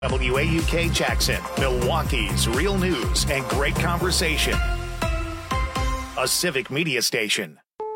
WAUK Jackson, Milwaukee's real news and great conversation. A civic media station.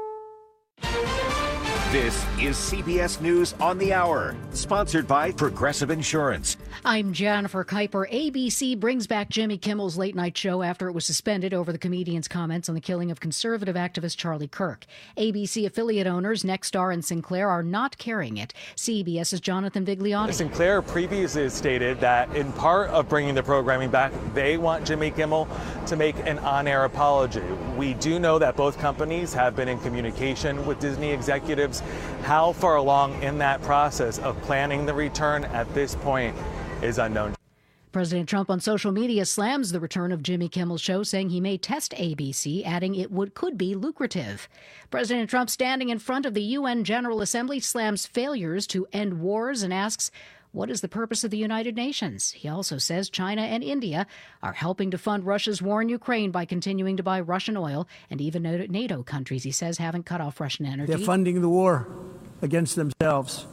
This is CBS News on the Hour, sponsored by Progressive Insurance. I'm Jennifer Kuiper. ABC brings back Jimmy Kimmel's late night show after it was suspended over the comedian's comments on the killing of conservative activist Charlie Kirk. ABC affiliate owners Nexstar and Sinclair are not carrying it. CBS's Jonathan Vigliotti. Sinclair previously stated that in part of bringing the programming back, they want Jimmy Kimmel to make an on-air apology. We do know that both companies have been in communication with Disney executives. How far along in that process of planning the return at this point is unknown. President Trump on social media slams the return of Jimmy Kimmel's show, saying he may test ABC, adding it could be lucrative. President Trump, standing in front of the UN General Assembly, slams failures to end wars and asks, what is the purpose of the United Nations? He also says China and India are helping to fund Russia's war in Ukraine by continuing to buy Russian oil, and even NATO countries, he says, haven't cut off Russian energy. They're funding the war against themselves.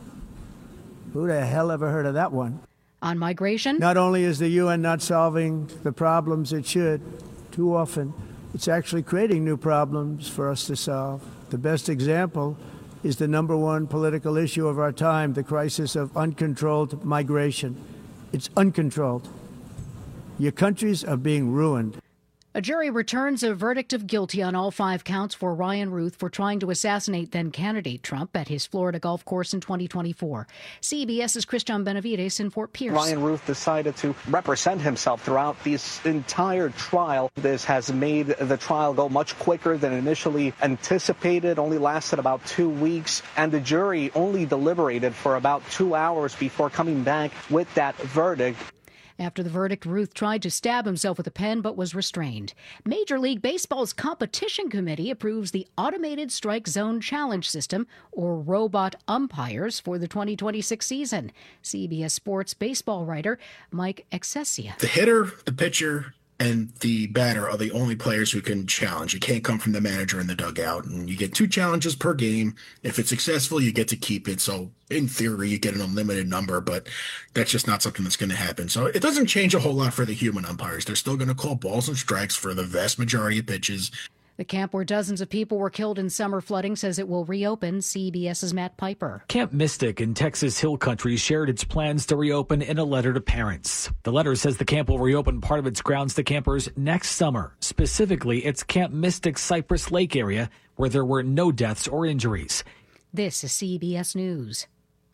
Who the hell ever heard of that one? On migration? Not only is the UN not solving the problems it should, too often, it's actually creating new problems for us to solve. The best example is the number one political issue of our time, the crisis of uncontrolled migration. It's uncontrolled. Your countries are being ruined. A jury returns a verdict of guilty on all 5 counts for Ryan Ruth for trying to assassinate then-candidate Trump at his Florida golf course in 2024. CBS's Christian Benavides in Fort Pierce. Ryan Ruth decided to represent himself throughout this entire trial. This has made the trial go much quicker than initially anticipated, only lasted about 2 weeks, and the jury only deliberated for about 2 hours before coming back with that verdict. After the verdict, Ruth tried to stab himself with a pen but was restrained. Major League Baseball's competition committee approves the Automated Strike Zone Challenge System, or robot umpires, for the 2026 season. CBS Sports baseball writer Mike Excesia. The hitter, the pitcher, and the batter are the only players who can challenge. It can't come from the manager in the dugout. And you get 2 challenges per game. If it's successful, you get to keep it. So in theory, you get an unlimited number, but that's just not something that's going to happen. So it doesn't change a whole lot for the human umpires. They're still going to call balls and strikes for the vast majority of pitches. The camp where dozens of people were killed in summer flooding says it will reopen. CBS's Matt Piper. Camp Mystic in Texas Hill Country shared its plans to reopen in a letter to parents. The letter says the camp will reopen part of its grounds to campers next summer. Specifically, its Camp Mystic Cypress Lake area, where there were no deaths or injuries. This is CBS News.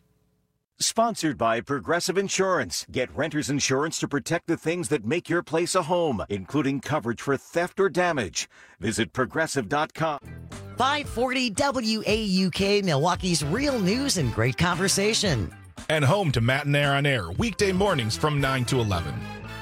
Sponsored by Progressive Insurance. Get renter's insurance to protect the things that make your place a home, including coverage for theft or damage. Visit Progressive.com. 540 WAUK, Milwaukee's real news and great conversation. And home to Matt and Air on Air, weekday mornings from 9 to 11.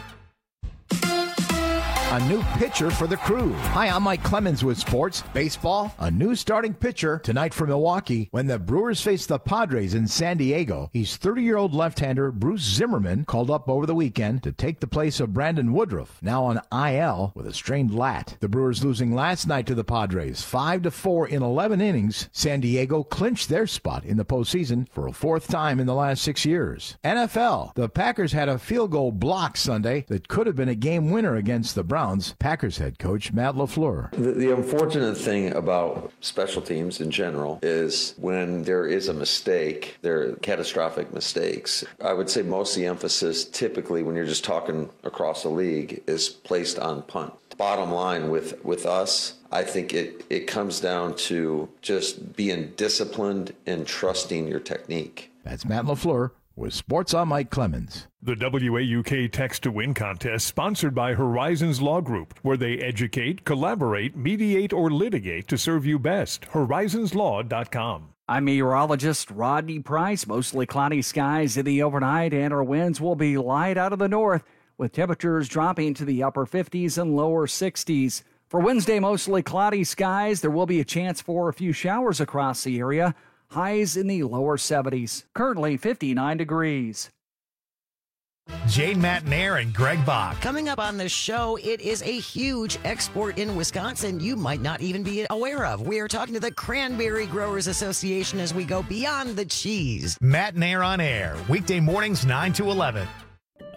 A new pitcher for the Crew. Hi, I'm Mike Clemens with sports, baseball, a new starting pitcher tonight for Milwaukee when the Brewers face the Padres in San Diego. He's 30-year-old left-hander Bruce Zimmerman, called up over the weekend to take the place of Brandon Woodruff, now on IL with a strained lat. The Brewers losing last night to the Padres, 5-4 in 11 innings. San Diego clinched their spot in the postseason for a 4th time in the last 6 years. NFL, the Packers had a field goal block Sunday that could have been a game winner against the Browns. Packers head coach Matt LaFleur. The unfortunate thing about special teams in general is when there is a mistake, there are catastrophic mistakes. I would say most of the emphasis typically when you're just talking across the league is placed on punt. Bottom line with us, I think it comes down to just being disciplined and trusting your technique. That's Matt LaFleur with Sports on Mike Clemens. The WAUK Text to Win contest, sponsored by Horizons Law Group, where they educate, collaborate, mediate, or litigate to serve you best. HorizonsLaw.com. I'm meteorologist Rodney Price. Mostly cloudy skies in the overnight, and our winds will be light out of the north, with temperatures dropping to the upper 50s and lower 60s. For Wednesday, mostly cloudy skies. There will be a chance for a few showers across the area. Highs in the lower 70s. Currently 59 degrees. Jane Matanair and Greg Bach. Coming up on the show, it is a huge export in Wisconsin you might not even be aware of. We are talking to the Cranberry Growers Association as we go beyond the cheese. Matanair on Air, weekday mornings 9 to 11.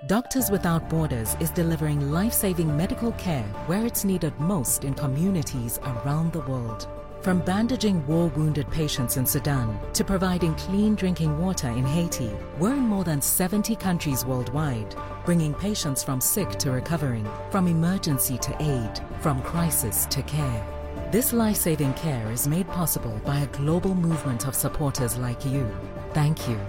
Doctors Without Borders is delivering life-saving medical care where it's needed most in communities around the world. From bandaging war-wounded patients in Sudan to providing clean drinking water in Haiti, we're in more than 70 countries worldwide, bringing patients from sick to recovering, from emergency to aid, from crisis to care. This life-saving care is made possible by a global movement of supporters like you. Thank you.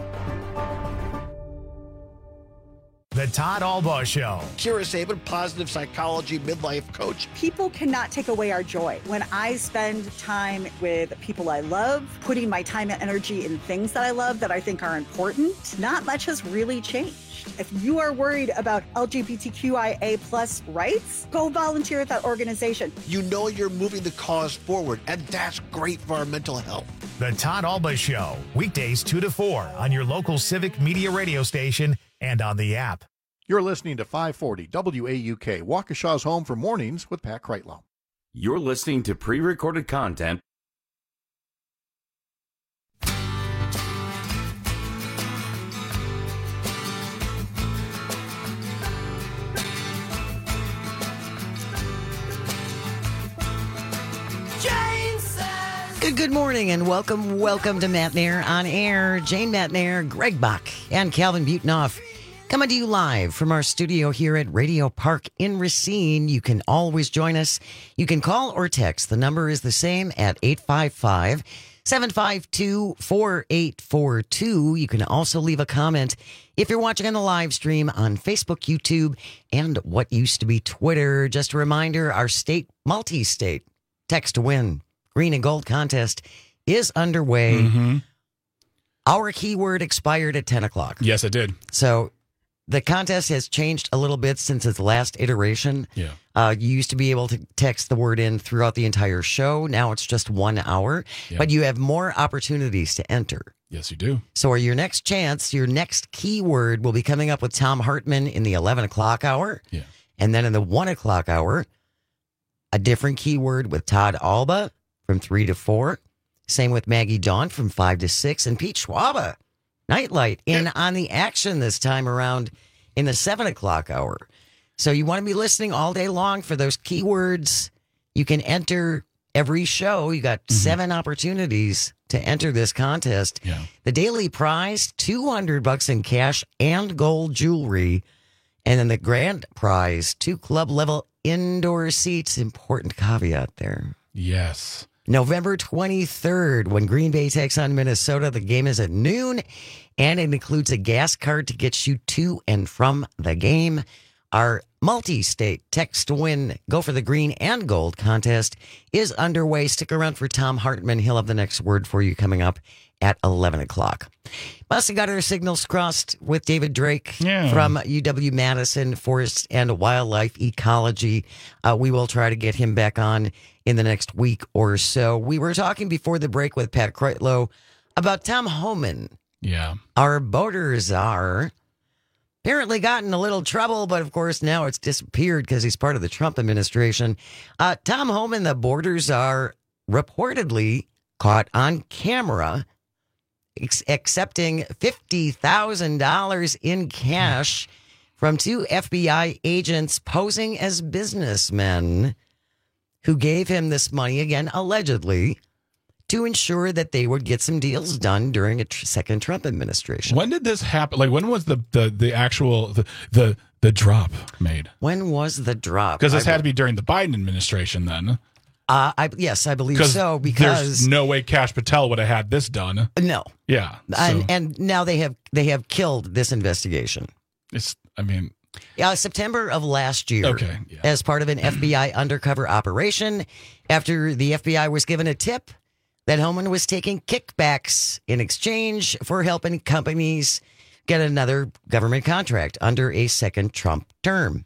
The Todd Albaugh Show. Kira Sabin, positive psychology midlife coach. People cannot take away our joy. When I spend time with people I love, putting my time and energy in things that I love that I think are important, not much has really changed. If you are worried about LGBTQIA plus rights, go volunteer at that organization. You know you're moving the cause forward, and that's great for our mental health. The Todd Albaugh Show, weekdays 2 to 4 on your local Civic Media radio station and on the app. You're listening to 540 WAUK, Waukesha's home for mornings with Pat Kreitlow. You're listening to pre-recorded content. Good morning and welcome to Matt Nair on Air. Jane Matt Nair, Greg Bach, and Calvin Butenoff coming to you live from our studio here at Radio Park in Racine. You can always join us. You can call or text. The number is the same at 855-752-4842. You can also leave a comment if you're watching on the live stream on Facebook, YouTube, and what used to be Twitter. Just a reminder, our state, multi-state, text to win green and gold contest is underway. Mm-hmm. Our keyword expired at 10 o'clock. Yes, it did. So the contest has changed a little bit since its last iteration. Yeah. You used to be able to text the word in throughout the entire show. Now it's just 1 hour, Yeah. but you have more opportunities to enter. Yes, you do. So your next chance, your next keyword will be coming up with Tom Hartman in the 11 o'clock hour. Yeah. And then in the 1 o'clock hour, a different keyword with Todd Alba from 3 to 4. Same with Maggie Dawn from 5 to 6. And Pete Schwaba, Nightlight, in on the action this time around in the 7 o'clock hour. So you want to be listening all day long for those keywords. You can enter every show. You got 7 opportunities to enter this contest. Yeah. The daily prize, $200 in cash and gold jewelry. And then the grand prize, 2 club level indoor seats. Important caveat there. Yes. November 23rd, when Green Bay takes on Minnesota, the game is at noon, and it includes a gas card to get you to and from the game. Our multi-state text to win, go for the green and gold contest is underway. Stick around for Tom Hartman. He'll have the next word for you coming up at 11 o'clock. Must have got our signals crossed with David Drake from UW-Madison Forest and Wildlife Ecology. We will try to get him back on in the next week or so. We were talking before the break with Pat Kreitlow about Tom Homan. Yeah. Our boater czar. Apparently got in a little trouble, but of course now it's disappeared because he's part of the Trump administration. Tom Homan, the border czar, reportedly caught on camera accepting $50,000 in cash from 2 FBI agents posing as businessmen who gave him this money, again, allegedly, to ensure that they would get some deals done during a second Trump administration. When did this happen? Like, when was the actual the drop made? When was the drop? Because this had to be during the Biden administration then. Yes, I believe so. Because there's no way Kash Patel would have had this done. No. Yeah. And now they have killed this investigation. September of last year, as part of an FBI undercover operation, after the FBI was given a tip that Homan was taking kickbacks in exchange for helping companies get another government contract under a second Trump term.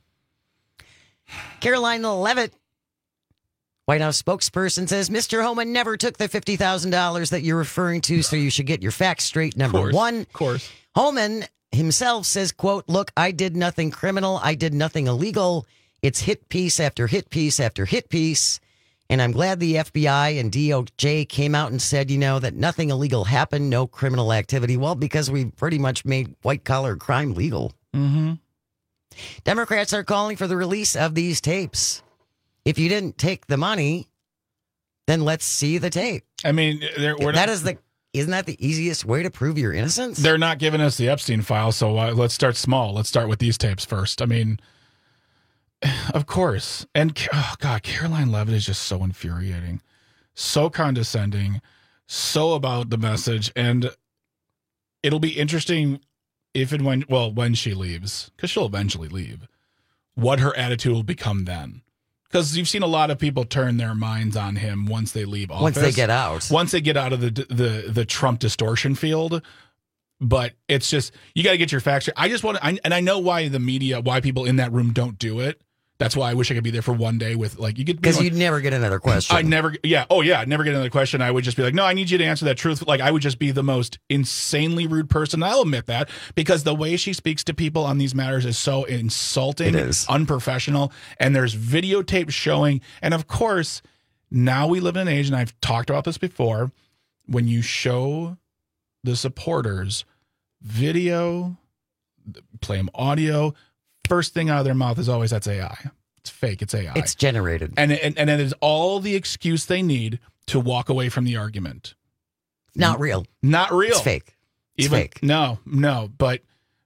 Caroline Leavitt, White House spokesperson, says Mr. Homan never took the $50,000 that you're referring to, so you should get your facts straight. Number one. Of course. Homan himself says, quote, "Look, I did nothing criminal. I did nothing illegal. It's hit piece after hit piece after hit piece. And I'm glad the FBI and DOJ came out and said, that nothing illegal happened, no criminal activity." Well, because we pretty much made white-collar crime legal. Mm-hmm. Democrats are calling for the release of these tapes. If you didn't take the money, then let's see the tape. I mean, isn't that the easiest way to prove your innocence? They're not giving us the Epstein file, so let's start small. Let's start with these tapes first. I mean, of course. And, oh God, Caroline Leavitt is just so infuriating, so condescending, so about the message. And it'll be interesting if and when she leaves, because she'll eventually leave, what her attitude will become then. Because you've seen a lot of people turn their minds on him once they leave office. Once they get out. Once they get out of the Trump distortion field. But it's just, you got to get your facts straight. And I know why why people in that room don't do it. That's why I wish I could be there for one day with, like, you get, because you'd never get another question. I'd never get another question. I would just be like, no, I need you to answer that truth. Like, I would just be the most insanely rude person. I'll admit that, because the way she speaks to people on these matters is so insulting, it is unprofessional, and there's videotape showing. And of course, now we live in an age, and I've talked about this before, when you show the supporters video, play them audio, first thing out of their mouth is always, that's AI. It's fake. It's AI. It's generated. And it is all the excuse they need to walk away from the argument. Not real. Not real. It's fake. It's fake. No. But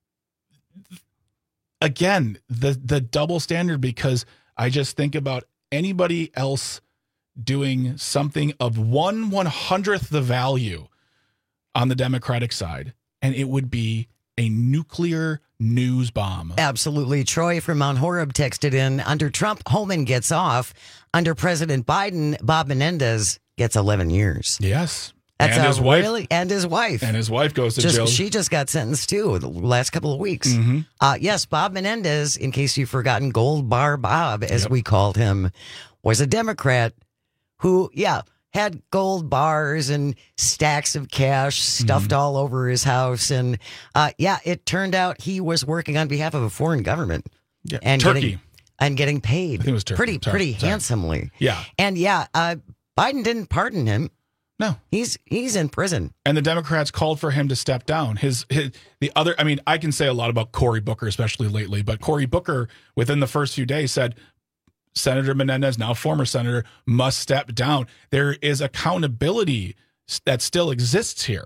again, the double standard, because I just think about anybody else doing something of 1/100th the value on the Democratic side, and it would be a nuclear news bomb. Absolutely. Troy from Mount Horeb texted in, under Trump, Homan gets off. Under President Biden, Bob Menendez gets 11 years. Yes. That's and his wife. And his wife. And his wife goes to jail. She just got sentenced, too, the last couple of weeks. Mm-hmm. Yes, Bob Menendez, in case you've forgotten, Gold Bar Bob, as we called him, was a Democrat who, had gold bars and stacks of cash stuffed all over his house. And it turned out he was working on behalf of a foreign government. Yeah. And Turkey. Getting paid. I think it was Turkey. Pretty handsomely. Yeah. And Biden didn't pardon him. No. He's in prison. And the Democrats called for him to step down. I can say a lot about Cory Booker, especially lately, but Cory Booker, within the first few days, said Senator Menendez, now former senator, must step down. There is accountability that still exists here.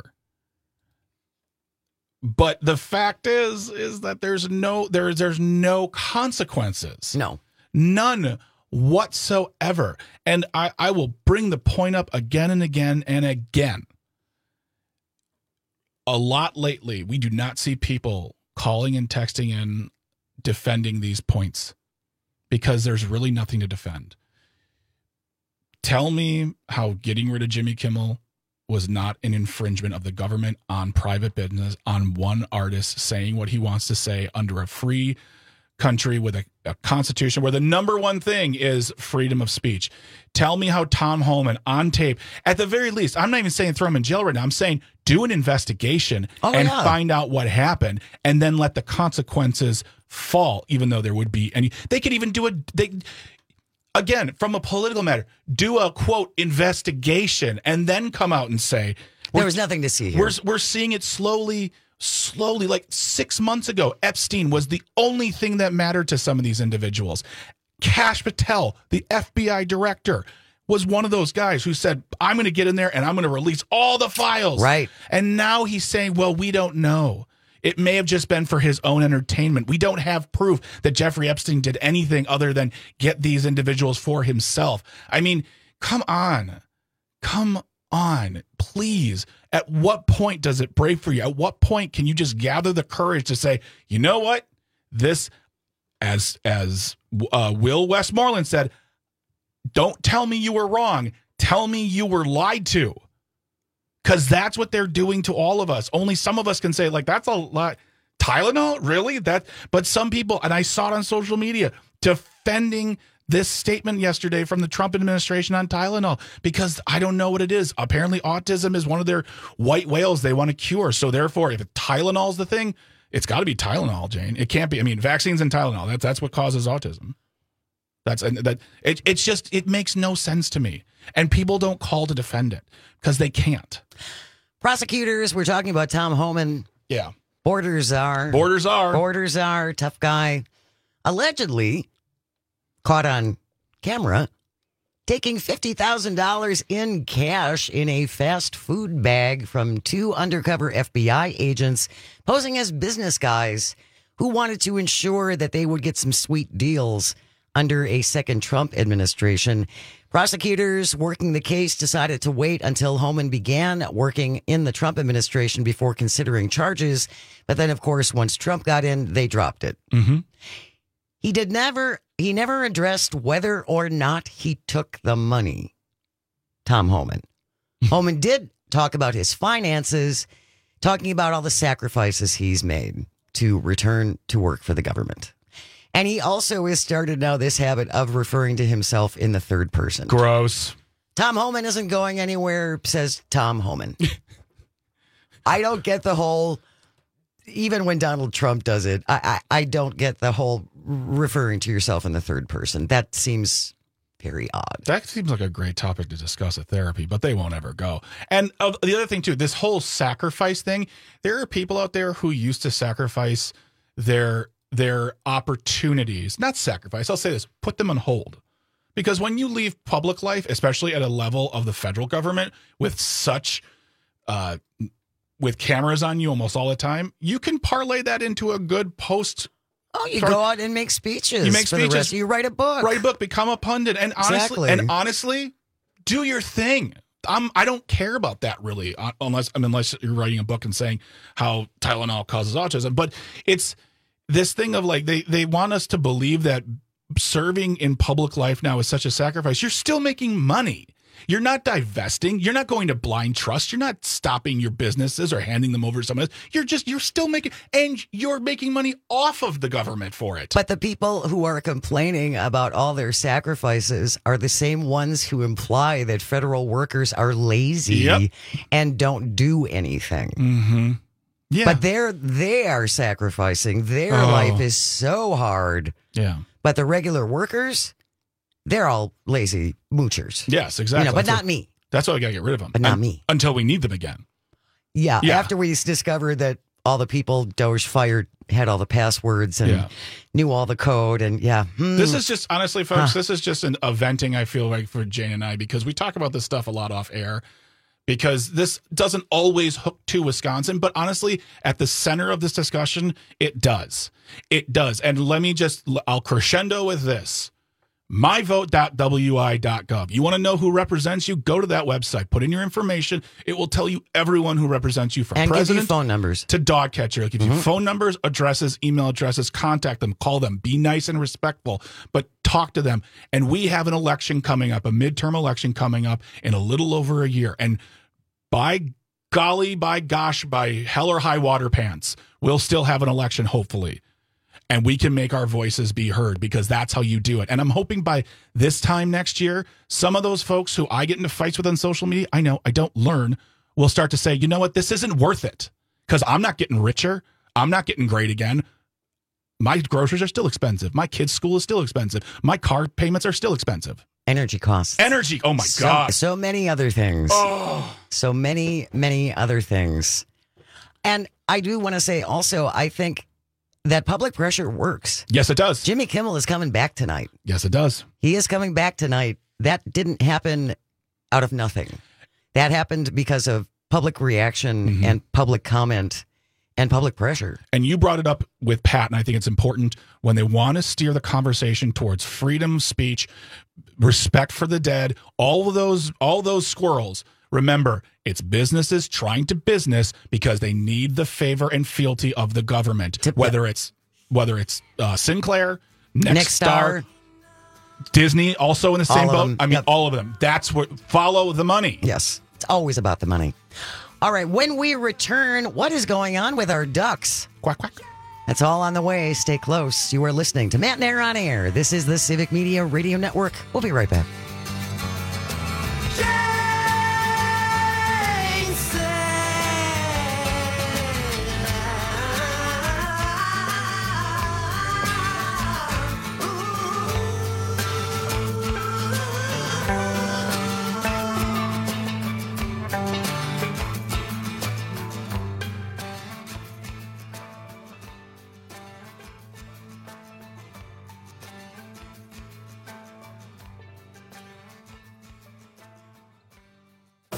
But the fact is that there's no consequences. No. None whatsoever. And I will bring the point up again and again and again. A lot lately, we do not see people calling and texting in defending these points, because there's really nothing to defend. Tell me how getting rid of Jimmy Kimmel was not an infringement of the government on private business, on one artist saying what he wants to say under a free country with a constitution where the number one thing is freedom of speech. Tell me how Tom Homan on tape, at the very least, I'm not even saying throw him in jail right now. I'm saying do an investigation and find out what happened, and then let the consequences fall, even though there would be any. They could even do again, from a political matter, do a quote investigation and then come out and say there was nothing to see here. We're seeing it slowly. Like 6 months ago, Epstein was the only thing that mattered to some of these individuals. Kash Patel, the FBI director, was one of those guys who said, I'm going to get in there and I'm going to release all the files. Right. And now he's saying, well, we don't know. It may have just been for his own entertainment. We don't have proof that Jeffrey Epstein did anything other than get these individuals for himself. I mean, come on, please. At what point does it break for you? At what point can you just gather the courage to say, you know what? This, as Will Westmoreland said, don't tell me you were wrong. Tell me you were lied to. Because that's what they're doing to all of us. Only some of us can say, like, that's a lot. Tylenol? Really? But some people, and I saw it on social media, defending this statement yesterday from the Trump administration on Tylenol, because I don't know what it is. Apparently autism is one of their white whales they want to cure. So therefore, if Tylenol is the thing, it's got to be Tylenol, Jane. It can't be. I mean, vaccines and Tylenol, that's what causes autism. It makes no sense to me. And people don't call to defend it because they can't. Prosecutors, we're talking about Tom Homan. Yeah. Borders are. Tough guy. allegedly caught on camera taking $50,000 in cash in a fast food bag from 2 undercover FBI agents posing as business guys who wanted to ensure that they would get some sweet deals under a second Trump administration. Prosecutors working the case decided to wait until Homan began working in the Trump administration before considering charges. But then, of course, once Trump got in, they dropped it. Mm-hmm. He never addressed whether or not he took the money. Tom Homan. Homan did talk about his finances, talking about all the sacrifices he's made to return to work for the government. And he also has started now this habit of referring to himself in the third person. Gross. Tom Homan isn't going anywhere, says Tom Homan. I don't get the whole, even when Donald Trump does it, I don't get the whole referring to yourself in the third person. That seems very odd. That seems like a great topic to discuss at therapy, but they won't ever go. And the other thing, too, this whole sacrifice thing, there are people out there who used to sacrifice their opportunities. Not sacrifice, I'll say this, put them on hold. Because when you leave public life, especially at a level of the federal government with such with cameras on you almost all the time, you can parlay that into a good post. Oh, you go out and make speeches. You make for speeches. The rest. You write a book. Write a book. Become a pundit. And honestly, do your thing. I don't care about that really, unless you're writing a book and saying how Tylenol causes autism. But it's this thing of like they want us to believe that serving in public life now is such a sacrifice. You're still making money. You're not divesting. You're not going to blind trust. You're not stopping your businesses or handing them over to someone else. You're still making, and you're making money off of the government for it. But the people who are complaining about all their sacrifices are the same ones who imply that federal workers are lazy and don't do anything. Mm-hmm. Yeah. But they are sacrificing. Their life is so hard. Yeah. But the regular workers, they're all lazy moochers. Yes, exactly. But not me. That's why we got to get rid of them. But not me. Until we need them again. Yeah. After we discovered that all the people Doge fired had all the passwords and knew all the code. And This is just, honestly, folks, this is just a venting, I feel like, for Jane and I, because we talk about this stuff a lot off air. Because this doesn't always hook to Wisconsin, but honestly, at the center of this discussion, it does. It does. And I'll crescendo with this. myvote.wi.gov. You want to know who represents you? Go to that website. Put in your information. It will tell you everyone who represents you from president give you phone numbers to dog catcher. It'll give you phone numbers, addresses, email addresses. Contact them. Call them. Be nice and respectful, but talk to them. And we have an election coming up, a midterm election coming up in a little over a year. And by golly, by gosh, by hell or high water pants, we'll still have an election, hopefully. And we can make our voices be heard, because that's how you do it. And I'm hoping by this time next year, some of those folks who I get into fights with on social media, I know I don't learn, will start to say, you know what, this isn't worth it, because I'm not getting richer. I'm not getting great again. My groceries are still expensive. My kids' school is still expensive. My car payments are still expensive. Energy costs. Energy. Oh, my God. So many other things. Oh. So many, many other things. And I do want to say also, I think that public pressure works. Yes, it does. Jimmy Kimmel is coming back tonight. Yes, it does. He is coming back tonight. That didn't happen out of nothing. That happened because of public reaction and public comment and public pressure. And you brought it up with Pat, and I think it's important when they want to steer the conversation towards freedom of speech, respect for the dead, all those squirrels. Remember, it's businesses trying to business because they need the favor and fealty of the government. Whether it's Sinclair, Nexstar, Disney, also in the same boat. I mean, all of them. That's what, follow the money. Yes, it's always about the money. All right, when we return, what is going on with our ducks? Quack, quack. That's all on the way. Stay close. You are listening to Matt and Aaron on Air. This is the Civic Media Radio Network. We'll be right back.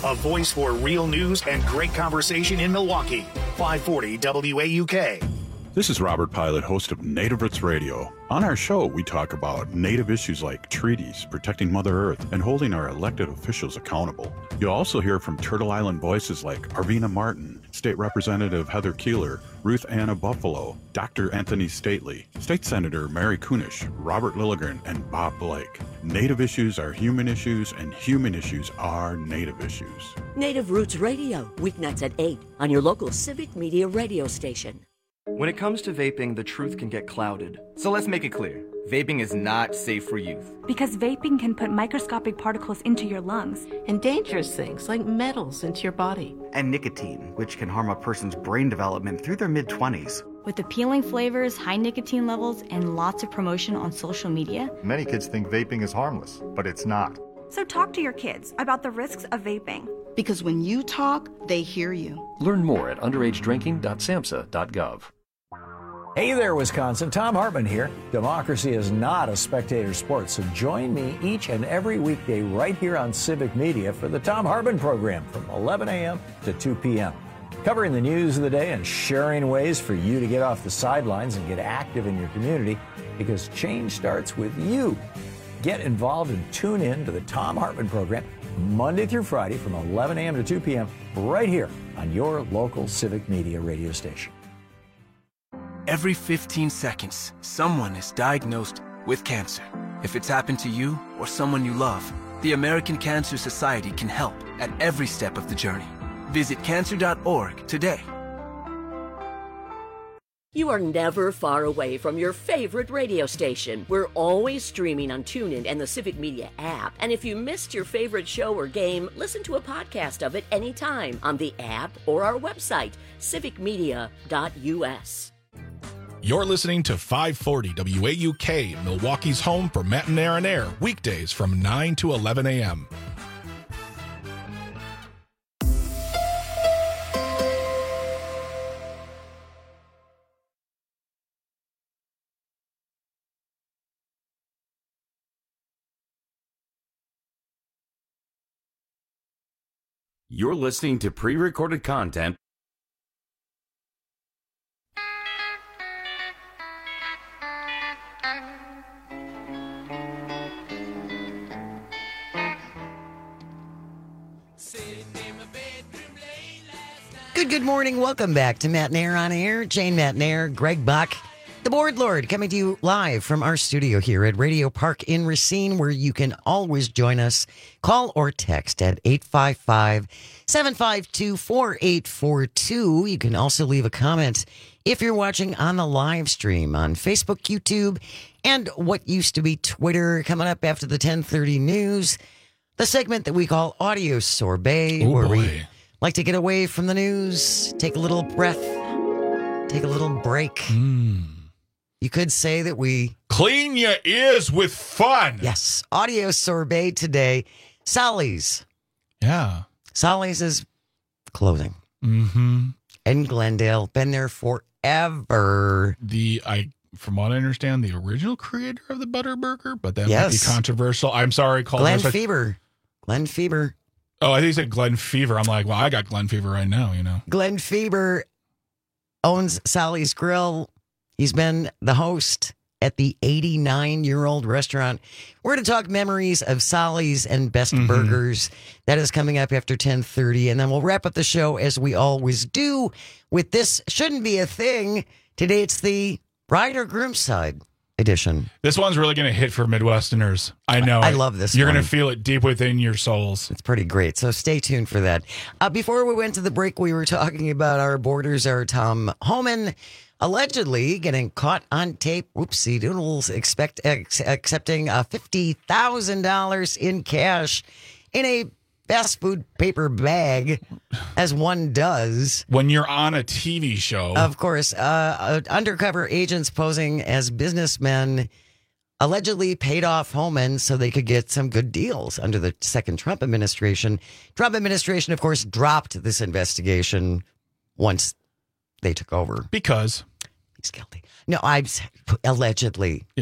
a voice for real news and great conversation in Milwaukee. 540 WAUK. This is Robert Pilot, host of Native Roots Radio. On our show, we talk about Native issues like treaties, protecting Mother Earth, and holding our elected officials accountable. You'll also hear from Turtle Island voices like Arvina Martin, State Representative Heather Keeler, Ruth Anna Buffalo, Dr. Anthony Stately, State Senator Mary Kunish, Robert Lilligren, and Bob Blake. Native issues are human issues, and human issues are Native issues. Native Roots Radio, weeknights at 8 on your local Civic Media radio station. When it comes to vaping, the truth can get clouded. So let's make it clear. Vaping is not safe for youth. Because vaping can put microscopic particles into your lungs. And dangerous things like metals into your body. And nicotine, which can harm a person's brain development through their mid-20s. With appealing flavors, high nicotine levels, and lots of promotion on social media. Many kids think vaping is harmless, but it's not. So talk to your kids about the risks of vaping. Because when you talk, they hear you. Learn more at underagedrinking.samhsa.gov. Hey there, Wisconsin. Tom Hartman here. Democracy is not a spectator sport, so join me each and every weekday right here on Civic Media for the Tom Hartman program from 11 a.m. to 2 p.m. Covering the news of the day and sharing ways for you to get off the sidelines and get active in your community, because change starts with you. Get involved and tune in to the Tom Hartman program Monday through Friday from 11 a.m. to 2 p.m. right here on your local Civic Media radio station. Every 15 seconds, someone is diagnosed with cancer. If it's happened to you or someone you love, the American Cancer Society can help at every step of the journey. Visit cancer.org today. You are never far away from your favorite radio station. We're always streaming on TuneIn and the Civic Media app. And if you missed your favorite show or game, listen to a podcast of it anytime on the app or our website, civicmedia.us. You're listening to 540 WAUK, Milwaukee's home for Matt and Aaron Air, weekdays from 9 to 11 a.m. You're listening to pre-recorded content. Good morning. Welcome back to Matt and Air on Air. Jane Matt and Air, Greg Buck, the Board Lord, coming to you live from our studio here at Radio Park in Racine, where you can always join us. Call or text at 855-752-4842. You can also leave a comment if you're watching on the live stream on Facebook, YouTube, and what used to be Twitter. Coming up after the 10:30 news, the segment that we call Audio Sorbet, where we like to get away from the news, take a little breath, take a little break. You could say that we clean your ears with fun. Yes. Audio Sorbet today. Sally's. Yeah. Sally's is clothing. Mm-hmm. In Glendale. Been there forever. From what I understand, the original creator of the Butterburger, but that might be controversial. I'm sorry, Glenn Fever. Glenn Fever. Oh, I think you said Glenn Fever. I'm like, well, I got Glenn Fever right now, you know. Glenn Fever owns Sally's Grill. He's been the host at the 89-year-old restaurant. We're going to talk memories of Sally's and Best Burgers. That is coming up after 10:30. And then we'll wrap up the show, as we always do, with This Shouldn't Be a Thing. Today it's the Bride or Groom Side edition. This one's really going to hit for Midwesterners. I know. I love this. You're going to feel it deep within your souls. It's pretty great. So stay tuned for that. Before we went to the break, we were talking about our borders, our Tom Homan allegedly getting caught on tape. Whoopsie doodles. Accepting $50,000 in cash in a fast food paper bag, as one does when you're on a TV show. Of course, undercover agents posing as businessmen allegedly paid off Homan so they could get some good deals under the second Trump administration. Trump administration, of course, dropped this investigation once they took over because he's guilty. No, I'm allegedly. Yeah.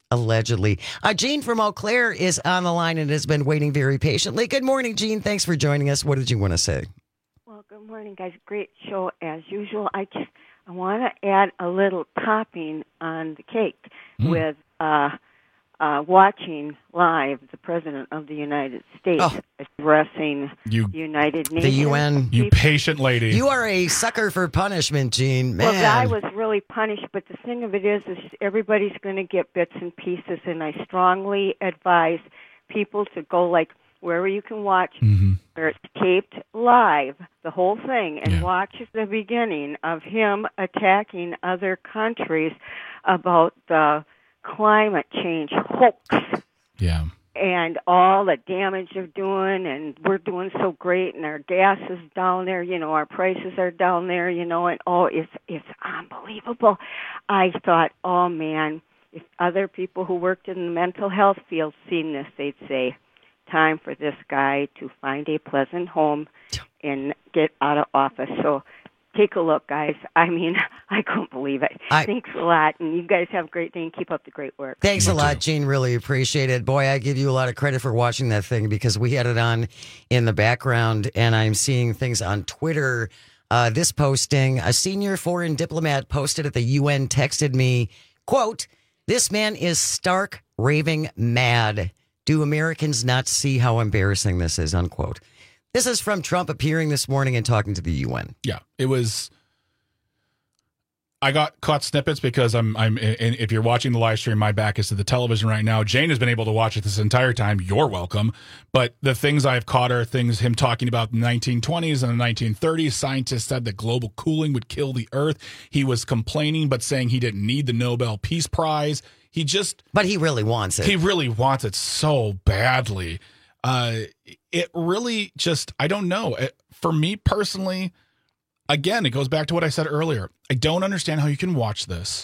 Allegedly. Jean from Eau Claire is on the line and has been waiting very patiently. Good morning, Jean. Thanks for joining us. What did you want to say? Well, good morning, guys. Great show as usual. I want to add a little topping on the cake with watching live the President of the United States addressing the United Nations. The UN. You patient lady. You are a sucker for punishment, Jean. Man. Well, the guy was really punished, but the thing of it is everybody's going to get bits and pieces, and I strongly advise people to go wherever you can watch, where it's taped live, the whole thing, and watch the beginning of him attacking other countries about the climate change hoax. Yeah. And all the damage they're doing, and we're doing so great, and our gas is down there, our prices are down there, and it's unbelievable. I thought, oh man, if other people who worked in the mental health field seen this, they'd say, time for this guy to find a pleasant home and get out of office. So take a look, guys. I mean, I couldn't believe it. Thanks a lot, and you guys have a great day and keep up the great work. Thanks a lot, Jean. Really appreciate it. Boy, I give you a lot of credit for watching that thing because we had it on in the background, and I'm seeing things on Twitter. This posting, a senior foreign diplomat posted at the UN texted me, quote, "This man is stark raving mad. Do Americans not see how embarrassing this is?" Unquote. This is from Trump appearing this morning and talking to the UN. Yeah, it was. I got caught snippets because I'm. If you're watching the live stream, my back is to the television right now. Jane has been able to watch it this entire time. You're welcome. But the things I've caught are things him talking about the 1920s and the 1930s. Scientists said that global cooling would kill the Earth. He was complaining, but saying he didn't need the Nobel Peace Prize. But he really wants it. He really wants it so badly. It really just, I don't know. For me personally, again, it goes back to what I said earlier. I don't understand how you can watch this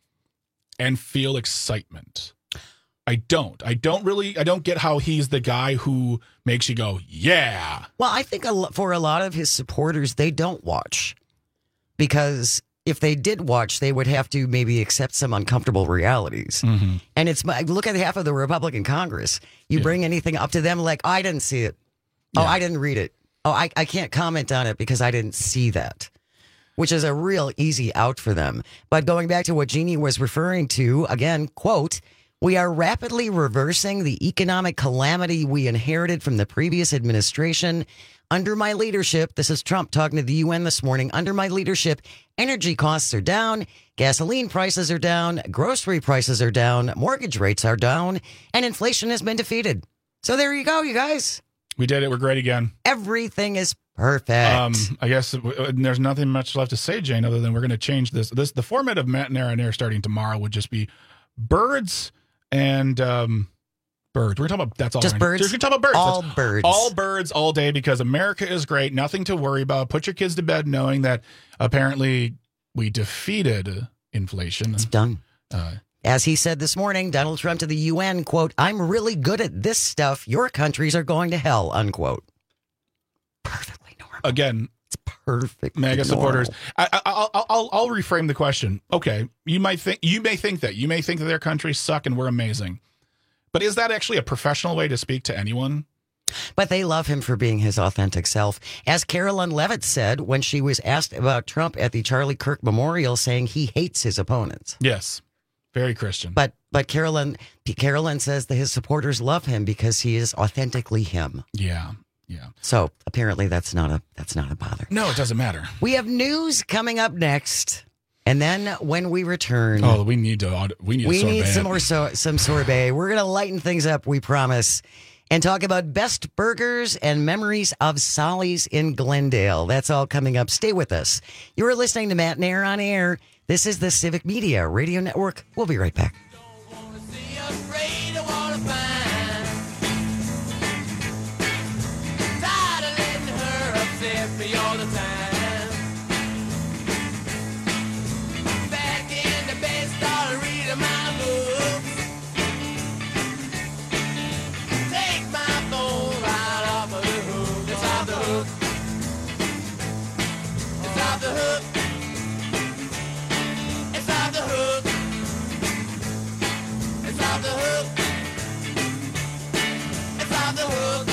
and feel excitement. I don't get how he's the guy who makes you go, yeah. Well, I think for a lot of his supporters, they don't watch because if they did watch, they would have to maybe accept some uncomfortable realities. Mm-hmm. And look at half of the Republican Congress. You bring anything up to them like, I didn't see it. Oh, I didn't read it. Oh, I can't comment on it because I didn't see that, which is a real easy out for them. But going back to what Jeannie was referring to, again, quote, "We are rapidly reversing the economic calamity we inherited from the previous administration. Under my leadership," this is Trump talking to the UN this morning, "under my leadership, energy costs are down, gasoline prices are down, grocery prices are down, mortgage rates are down, and inflation has been defeated." So there you go, you guys. We did it. We're great again. Everything is perfect. I guess there's nothing much left to say, Jane, other than we're going to change this. The format of Matt and Air starting tomorrow would just be birds and birds. We're talking about that's all. Just birds. We're talking about birds. All birds. All birds all day because America is great. Nothing to worry about. Put your kids to bed knowing that apparently we defeated inflation. It's done. As he said this morning, Donald Trump to the UN, quote, "I'm really good at this stuff. Your countries are going to hell," unquote. Perfectly normal. Again, it's perfect. MAGA supporters. I'll reframe the question. Okay, you may think that their countries suck and we're amazing, but is that actually a professional way to speak to anyone? But they love him for being his authentic self. As Carolyn Levitt said when she was asked about Trump at the Charlie Kirk Memorial, saying he hates his opponents. Yes. Very Christian. But Carolyn says that his supporters love him because he is authentically him. Yeah. So apparently that's not a bother. No, it doesn't matter. We have news coming up next. And then when we return, we need some sorbet. We're going to lighten things up, we promise, and talk about best burgers and memories of Solly's in Glendale. That's all coming up. Stay with us. You're listening to Matt and Air on Air. This is the Civic Media Radio Network. We'll be right back. It's It's off the hook. It's off the hook.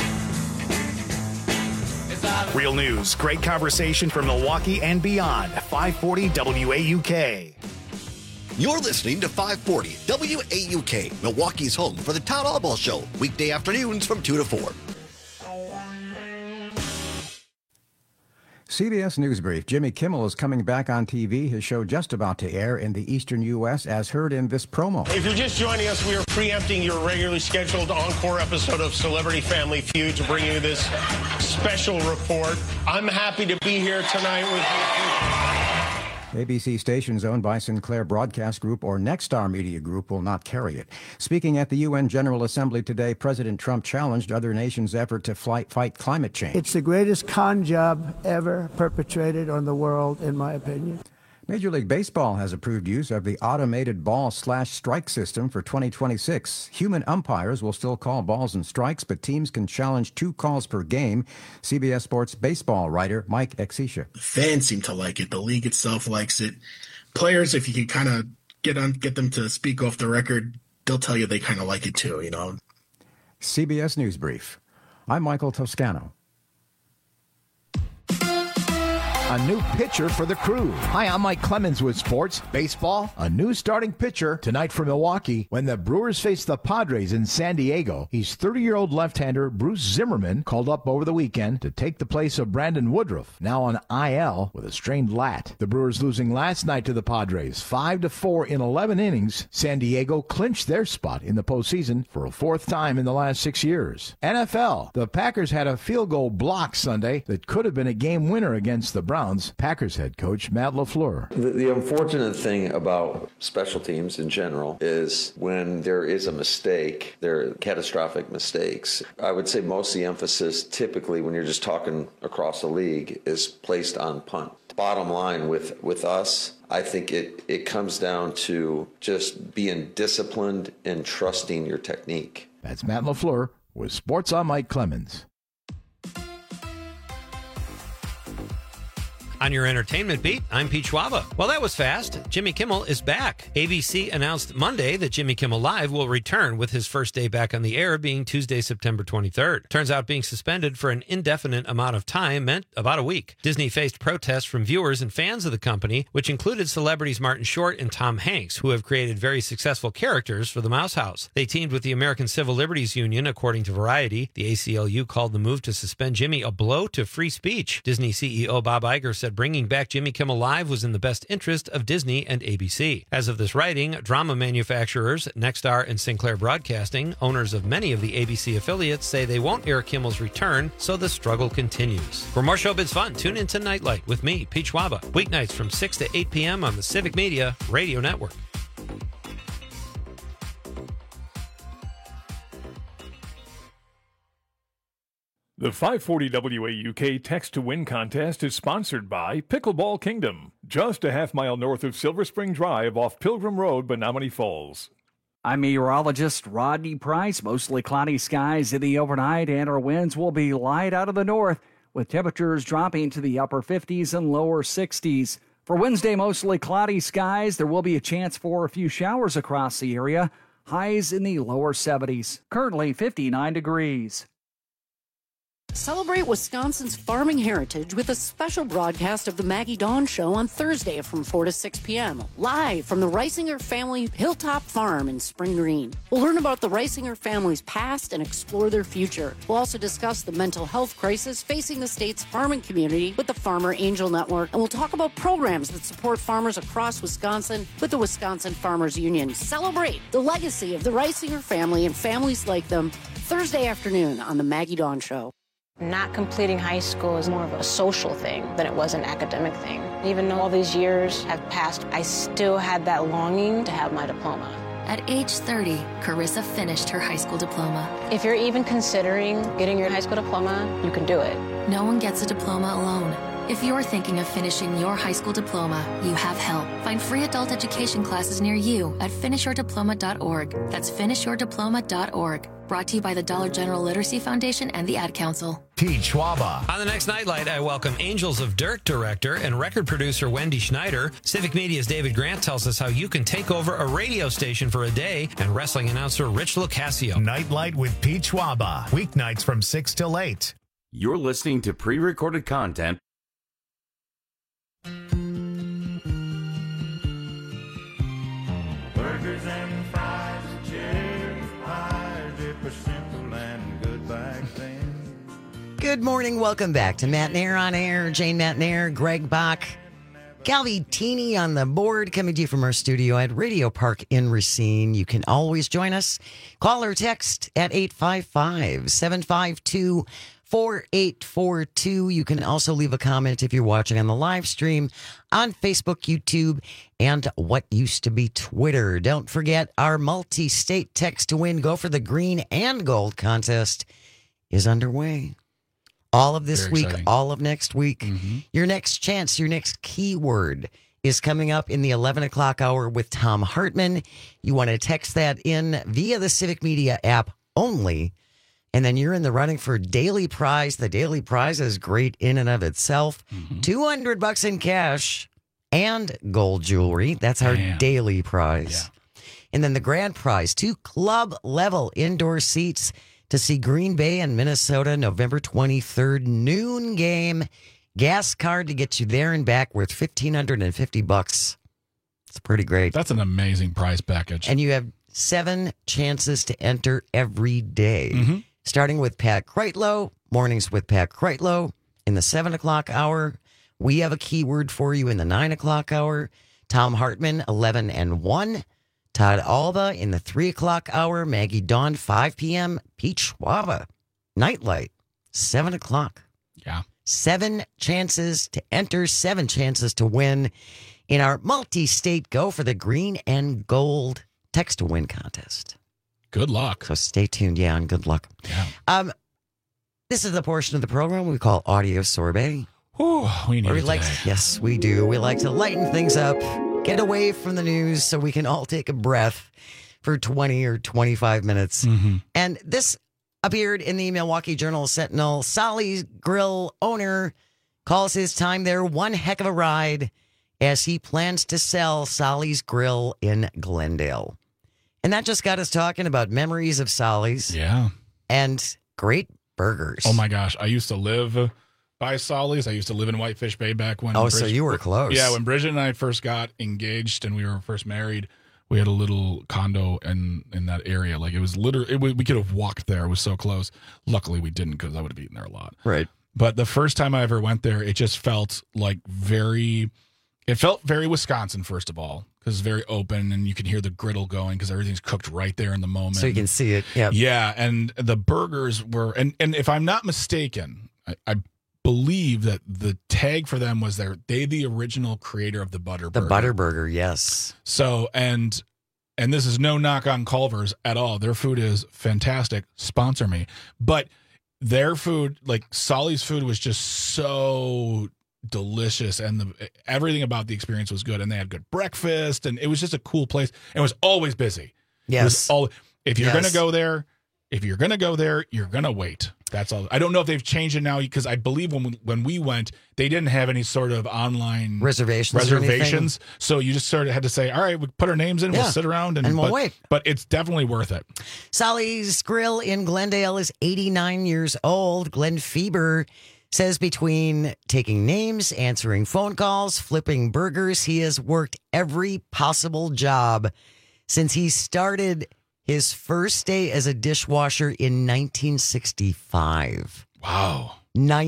It's off the Real news, great conversation from Milwaukee and beyond. 540 WAUK. You're listening to 540 WAUK, Milwaukee's home for the Todd Albaugh Show, weekday afternoons from 2 to 4. CBS News Brief. Jimmy Kimmel is coming back on TV. His show just about to air in the eastern U.S. as heard in this promo. If you're just joining us, we are preempting your regularly scheduled encore episode of Celebrity Family Feud to bring you this special report. I'm happy to be here tonight with you. ABC stations owned by Sinclair Broadcast Group or Nexstar Media Group will not carry it. Speaking at the UN General Assembly today, President Trump challenged other nations' effort to fight climate change. It's the greatest con job ever perpetrated on the world, in my opinion. Major League Baseball has approved use of the automated ball/strike system for 2026. Human umpires will still call balls and strikes, but teams can challenge 2 calls per game. CBS Sports baseball writer Mike Exisha. Fans seem to like it. The league itself likes it. Players, if you can kind of get them to speak off the record, they'll tell you they kind of like it too, you know. CBS News Brief. I'm Michael Toscano. A new pitcher for the Crew. Hi, I'm Mike Clemens with Sports Baseball. A new starting pitcher tonight for Milwaukee when the Brewers face the Padres in San Diego. He's 30-year-old left-hander Bruce Zimmerman, called up over the weekend to take the place of Brandon Woodruff, now on IL with a strained lat. The Brewers losing last night to the Padres 5-4 in 11 innings. San Diego clinched their spot in the postseason for a 4th time in the last 6 years. NFL. The Packers had a field goal block Sunday that could have been a game winner against the Browns. Packers head coach Matt LaFleur. The unfortunate thing about special teams in general is when there is a mistake, there are catastrophic mistakes. I would say most of the emphasis typically when you're just talking across the league is placed on punt. Bottom line with us, I think it comes down to just being disciplined and trusting your technique. That's Matt LaFleur with Sports on Mike Clemens. On your entertainment beat, I'm Pete Schwaba. Well, that was fast. Jimmy Kimmel is back. ABC announced Monday that Jimmy Kimmel Live will return, with his first day back on the air being Tuesday, September 23rd. Turns out being suspended for an indefinite amount of time meant about a week. Disney faced protests from viewers and fans of the company, which included celebrities Martin Short and Tom Hanks, who have created very successful characters for the Mouse House. They teamed with the American Civil Liberties Union, according to Variety. The ACLU called the move to suspend Jimmy a blow to free speech. Disney CEO Bob Iger said bringing back Jimmy Kimmel Live was in the best interest of Disney and ABC. As of this writing, drama manufacturers Nexstar and Sinclair Broadcasting, owners of many of the ABC affiliates, say they won't air Kimmel's return, so the struggle continues. For more showbiz fun, tune into Nightlight with me, Pete Schwaba, weeknights from 6 to 8 p.m. on the Civic Media Radio Network. The 540 WAUK Text to Win contest is sponsored by Pickleball Kingdom, just a half-mile north of Silver Spring Drive off Pilgrim Road, Menominee Falls. I'm meteorologist Rodney Price. Mostly cloudy skies in the overnight, and our winds will be light out of the north, with temperatures dropping to the upper 50s and lower 60s. For Wednesday, mostly cloudy skies. There will be a chance for a few showers across the area. Highs in the lower 70s. Currently 59 degrees. Celebrate Wisconsin's farming heritage with a special broadcast of the Maggie Dawn Show on Thursday from 4 to 6 p.m. live from the Reisinger family Hilltop Farm in Spring Green. We'll learn about the Reisinger family's past and explore their future. We'll also discuss the mental health crisis facing the state's farming community with the Farmer Angel Network, and we'll talk about programs that support farmers across Wisconsin with the Wisconsin Farmers Union. Celebrate the legacy of the Reisinger family and families like them Thursday afternoon on the Maggie Dawn Show. Not completing high school is more of a social thing than it was an academic thing. Even though all these years have passed, I still had that longing to have my diploma. At age 30, Carissa finished her high school diploma. If you're even considering getting your high school diploma, you can do it. No one gets a diploma alone. If you're thinking of finishing your high school diploma, you have help. Find free adult education classes near you at finishyourdiploma.org. That's finishyourdiploma.org. Brought to you by the Dollar General Literacy Foundation and the Ad Council. Pete Schwaba. On the next Nightlight, I welcome Angels of Dirt director and record producer Wendy Schneider. Civic Media's David Grant tells us how you can take over a radio station for a day, and wrestling announcer Rich Lucasio. Nightlight with Pete Schwaba. Weeknights from 6 till 8. You're listening to pre-recorded content. Burgers and fries, cherry pie, dipper simple and good back then. Good morning. Welcome back to Matt Nair on Air. Jane Matt Nair, Greg Bach, Calvi Teeny on the board, coming to you from our studio at Radio Park in Racine. You can always join us. Call or text at 855-752-4842. You can also leave a comment if you're watching on the live stream on Facebook, YouTube, and what used to be Twitter. Don't forget our multi-state text to win, go for the green and gold contest is underway. All of this week, all of next week. Your next chance, your next keyword is coming up in the 11 o'clock hour with Tom Hartman. You want to text that in via the Civic Media app only. And then you're in the running for daily prize. The daily prize is great in and of itself. $200 in cash and gold jewelry. That's our daily prize. Yeah. And then the grand prize, 2 club level indoor seats to see Green Bay and Minnesota November 23rd noon game. Gas card to get you there and back worth $1,550. It's pretty great. That's an amazing prize package. And you have 7 chances to enter every day. Starting with Pat Kreitlow, mornings with Pat Kreitlow in the 7 o'clock hour. We have a keyword for you in the 9 o'clock hour. Tom Hartman, 11 and 1. Todd Alba in the 3 o'clock hour. Maggie Dawn, 5 p.m. Pete Schwaba, Nightlight, 7 o'clock. Yeah. 7 chances to enter, 7 chances to win in our multi-state Go for the Green and Gold Text to Win contest. Good luck. So stay tuned, yeah, and good luck. Yeah. This is the portion of the program we call Audio Sorbet. Ooh, we need it today. Yes, we do. We like to lighten things up, get away from the news so we can all take a breath for 20 or 25 minutes. And this appeared in the Milwaukee Journal-Sentinel. Solly's Grill owner calls his time there one heck of a ride as he plans to sell Solly's Grill in Glendale. And that just got us talking about memories of Solly's. Yeah. And great burgers. Oh, my gosh. I used to live by Solly's. I used to live in Whitefish Bay back when. Oh, so you were close. Yeah, when Bridget and I first got engaged and we were first married, we had a little condo in that area. Like, it was literally, we could have walked there. It was so close. Luckily, we didn't because I would have eaten there a lot. Right. But the first time I ever went there, it just felt like it felt very Wisconsin, first of all, because it's very open and you can hear the griddle going because everything's cooked right there in the moment. So you can see it. Yeah. Yeah. And the burgers were, and if I'm not mistaken, I believe that the tag for them was they the original creator of the Butter Burger. The Butter Burger, yes. So, and this is no knock on Culver's at all. Their food is fantastic. Sponsor me. But their food, like Solly's food, was just so delicious, and everything about the experience was good, and they had good breakfast, and it was just a cool place. And it was always busy. Yes. If you're going to go there, you're going to wait. That's all. I don't know if they've changed it now, because I believe when we went, they didn't have any sort of online reservations. So you just sort of had to say, all right, we put our names in, we'll sit around and we'll wait. But it's definitely worth it. Solly's Grill in Glendale is 89 years old. Glenn Fieber says between taking names, answering phone calls, flipping burgers, he has worked every possible job since he started his first day as a dishwasher in 1965. Wow.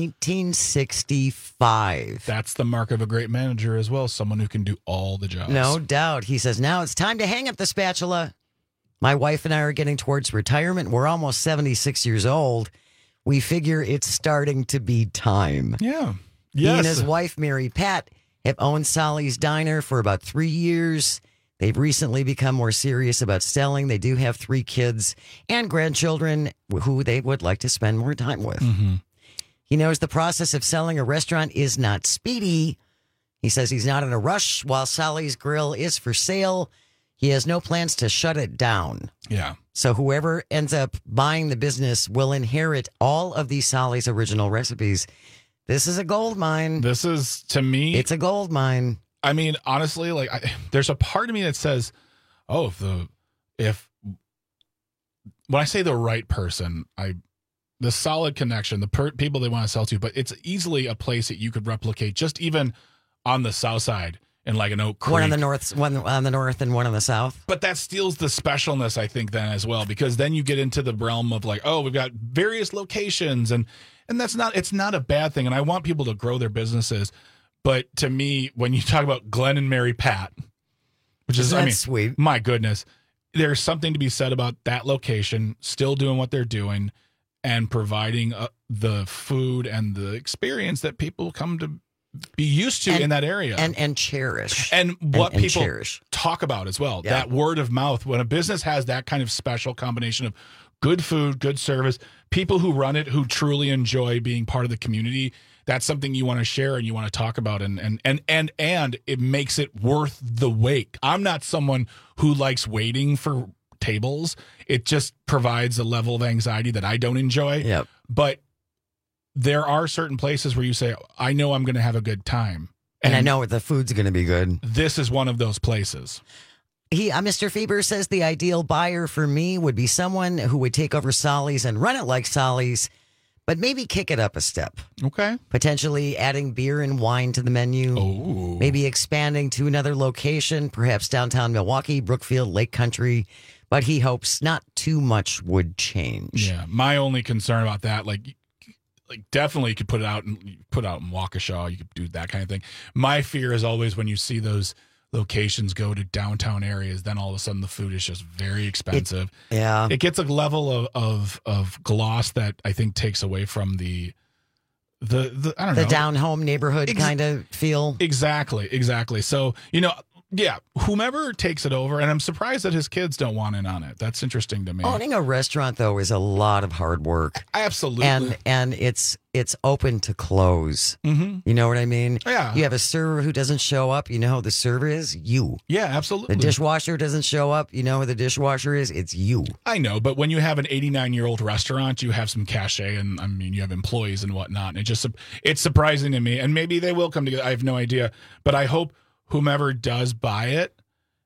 1965. That's the mark of a great manager as well, someone who can do all the jobs. No doubt. He says, now it's time to hang up the spatula. My wife and I are getting towards retirement. We're almost 76 years old. We figure it's starting to be time. Yeah. Yes. He and his wife, Mary Pat, have owned Solly's Diner for about 3 years. They've recently become more serious about selling. They do have 3 kids and grandchildren who they would like to spend more time with. He knows the process of selling a restaurant is not speedy. He says he's not in a rush. While Sally's Grill is for sale, he has no plans to shut it down. Yeah. So whoever ends up buying the business will inherit all of these Sally's original recipes. This is a gold mine. This is, to me, it's a gold mine. I mean, honestly, like there's a part of me that says, oh, if when I say the right person, the solid connection, the people they want to sell to, but it's easily a place that you could replicate just even on the south side in like an Oak Creek. One on the north and one on the south. But that steals the specialness, I think, then as well, because then you get into the realm of like, oh, we've got various locations and it's not a bad thing. And I want people to grow their businesses. But to me, when you talk about Glenn and Mary Pat, which is, sweet. My goodness, there's something to be said about that location, still doing what they're doing and providing the food and the experience that people come to be used to in that area and cherish and what people cherish. Talk about as well. Yeah. That word of mouth, when a business has that kind of special combination of good food, good service, people who run it, who truly enjoy being part of the community, that's something you want to share and you want to talk about and it makes it worth the wait. I'm not someone who likes waiting for tables. It just provides a level of anxiety that I don't enjoy. Yep. But there are certain places where you say, I know I'm going to have a good time. And I know the food's going to be good. This is one of those places. Mr. Fieber says the ideal buyer for me would be someone who would take over Sally's and run it like Sally's, but maybe kick it up a step. Okay. Potentially adding beer and wine to the menu. Oh. Maybe expanding to another location, perhaps downtown Milwaukee, Brookfield, Lake Country. But he hopes not too much would change. Yeah. My only concern about that, like definitely you could put it out in Waukesha. You could do that kind of thing. My fear is always when you see those locations go to downtown areas, then all of a sudden the food is just very expensive. It gets a level of gloss that I think takes away from the I don't know, down home neighborhood kind of feel. Exactly. So, yeah, whomever takes it over, and I'm surprised that his kids don't want in on it. That's interesting to me. Owning a restaurant, though, is a lot of hard work. Absolutely. And it's open to close. Mm-hmm. You know what I mean? Yeah. You have a server who doesn't show up. You know who the server is? You. Yeah, absolutely. The dishwasher doesn't show up. You know who the dishwasher is? It's you. I know, but when you have an 89-year-old restaurant, you have some cachet, and I mean, you have employees and whatnot. And it's surprising to me, and maybe they will come together. I have no idea, but I hope whomever does buy it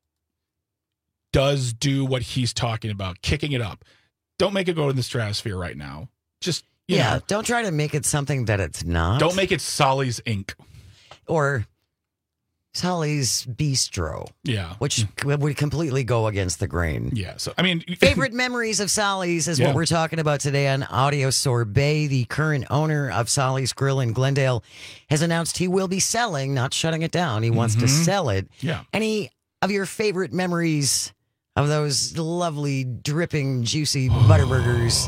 does do what he's talking about, kicking it up. Don't make it go to the stratosphere right now. Just, you know, don't try to make it something that it's not. Don't make it Solly's Inc. Or Sally's Bistro. Yeah. Which would completely go against the grain. Yeah. So, I mean, favorite memories of Sally's is what we're talking about today on Audio Sorbet. The current owner of Sally's Grill in Glendale has announced he will be selling, not shutting it down. He wants to sell it. Yeah. Any of your favorite memories of those lovely, dripping, juicy Butterburgers?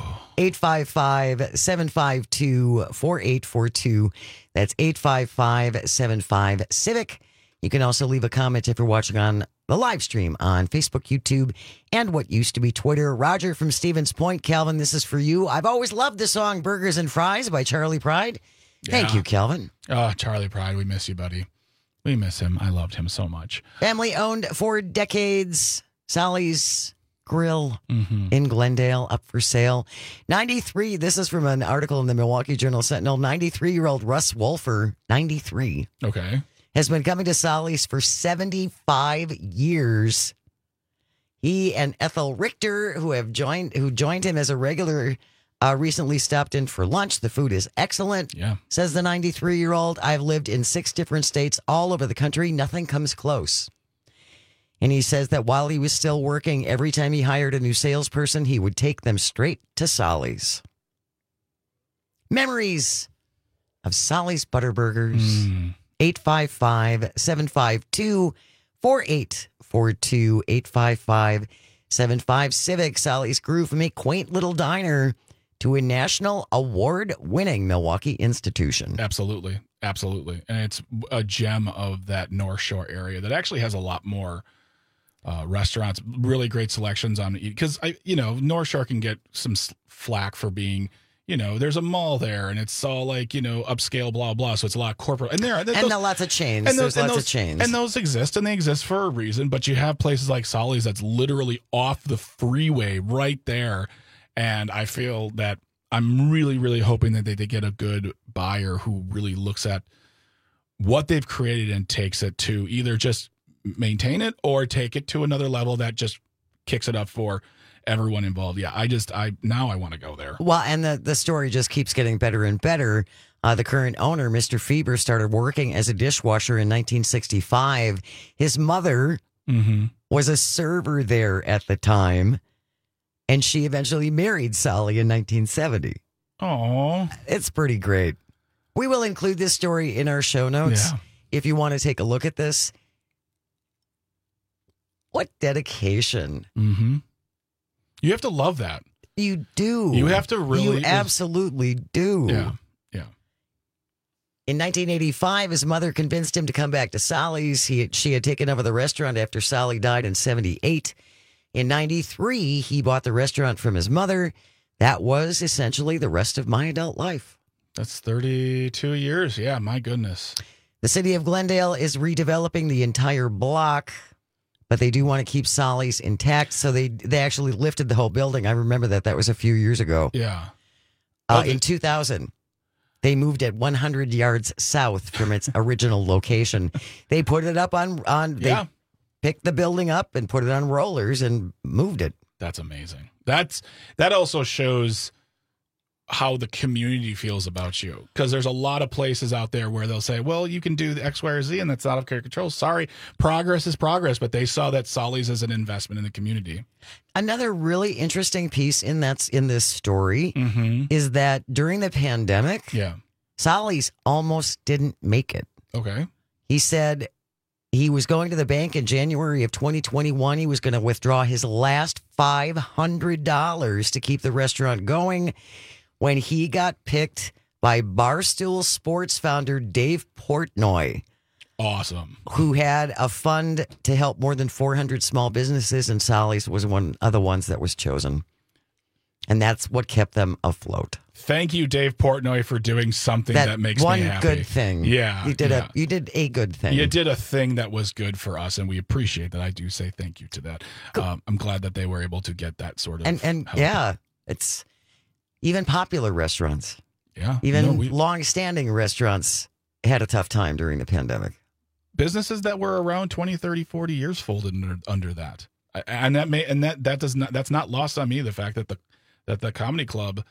855-752-4842. That's 855-75-CIVIC. You can also leave a comment if you're watching on the live stream on Facebook, YouTube, and what used to be Twitter. Roger from Stevens Point. Calvin, this is for you. I've always loved the song Burgers and Fries by Charlie Pride. Thank you, Calvin. Oh, Charlie Pride, we miss you, buddy. We miss him. I loved him so much. Family owned for decades. Sally's Grill in Glendale, up for sale. 93, this is from an article in the Milwaukee Journal Sentinel. 93-year-old Russ Wolfer, 93. Okay. Has been coming to Sally's for 75 years. He and Ethel Richter, who joined him as a regular, recently stopped in for lunch. The food is excellent. Yeah. Says the 93-year-old. I've lived in 6 different states all over the country. Nothing comes close. And he says that while he was still working, every time he hired a new salesperson, he would take them straight to Sally's. Memories of Sally's Butterburgers. 855-752-4842. 855-75-CIVIC. Sally's grew from a quaint little diner to a national award-winning Milwaukee institution. Absolutely. And it's a gem of that North Shore area that actually has a lot more restaurants, really great selections on, because North Shore can get some flack for being, there's a mall there, and it's all like, upscale, blah, blah. So it's a lot of corporate. And there are lots of chains. There's lots of chains. And those exist, and they exist for a reason. But you have places like Solly's that's literally off the freeway right there. And I feel that I'm really, really hoping that they get a good buyer who really looks at what they've created and takes it to either just maintain it or take it to another level that just kicks it up for everyone involved. Yeah, now I want to go there. Well, and the story just keeps getting better and better. The current owner, Mr. Fieber, started working as a dishwasher in 1965. His mother was a server there at the time, and she eventually married Solly in 1970. Oh, it's pretty great. We will include this story in our show notes if you want to take a look at this. What dedication. Mm-hmm. You have to love that. You do. You have to really. You absolutely do. Yeah. In 1985, his mother convinced him to come back to Solly's. She had taken over the restaurant after Solly died in 78. In 93, he bought the restaurant from his mother. That was essentially the rest of my adult life. That's 32 years. Yeah, my goodness. The city of Glendale is redeveloping the entire block, but they do want to keep Solly's intact, so they actually lifted the whole building. I remember that. That was a few years ago. Yeah. In 2000, they moved it 100 yards south from its original location. They put it up they picked the building up and put it on rollers and moved it. That's amazing. That also shows how the community feels about you, because there's a lot of places out there where they'll say, well, you can do the X, Y, or Z, and that's out of their control. Sorry, progress is progress, but they saw that Solly's as an investment in the community. Another really interesting piece in this story is that during the pandemic, Solly's almost didn't make it. Okay. He said he was going to the bank in January of 2021. He was going to withdraw his last $500 to keep the restaurant going when he got picked by Barstool Sports founder Dave Portnoy. Awesome. Who had a fund to help more than 400 small businesses, and Solly's was one of the ones that was chosen. And that's what kept them afloat. Thank you, Dave Portnoy, for doing something that makes me happy. One good thing. Yeah. You did a good thing. You did a thing that was good for us, and we appreciate that. I do say thank you to that. I'm glad that they were able to get that sort of and help. Yeah, it's even popular restaurants. Yeah. Even long-standing restaurants had a tough time during the pandemic. Businesses that were around 20, 30, 40 years folded under that. And that's not lost on me, the fact that the comedy club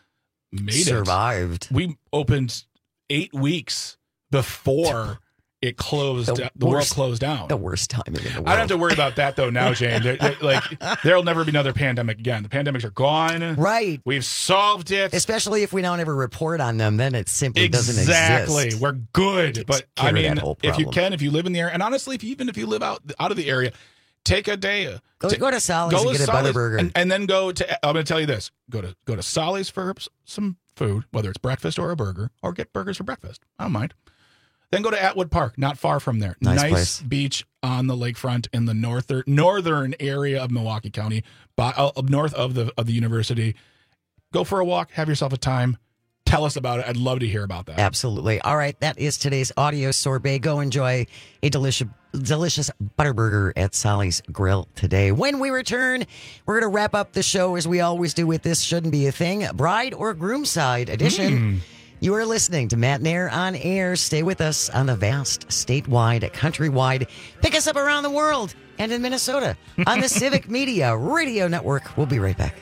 survived. We opened 8 weeks before it closed. The world closed down. The worst timing in the world. I don't have to worry about that though now, Jane. There'll never be another pandemic again. The pandemics are gone. Right. We've solved it. Especially if we don't ever report on them, then it simply doesn't exist. Exactly. We're good. But I mean, if you live in the area, and honestly, even if you live out of the area, take a day. Go to Solly's and get a Butterburger. And then go to, I'm going to tell you this, go to Solly's for some food, whether it's breakfast or a burger, or get burgers for breakfast. I don't mind. Then go to Atwood Park, not far from there. Nice place. Beach on the lakefront in the northern area of Milwaukee County, north of the university. Go for a walk. Have yourself a time. Tell us about it. I'd love to hear about that. Absolutely. All right, that is today's audio sorbet. Go enjoy a delicious Butterburger at Solly's Grill today. When we return, we're going to wrap up the show as we always do with This Shouldn't Be a Thing, Bride or Groom Side edition. You are listening to Matt Nair on air. Stay with us on the vast, statewide, countrywide. Pick us up around the world and in Minnesota on the Civic Media Radio Network. We'll be right back.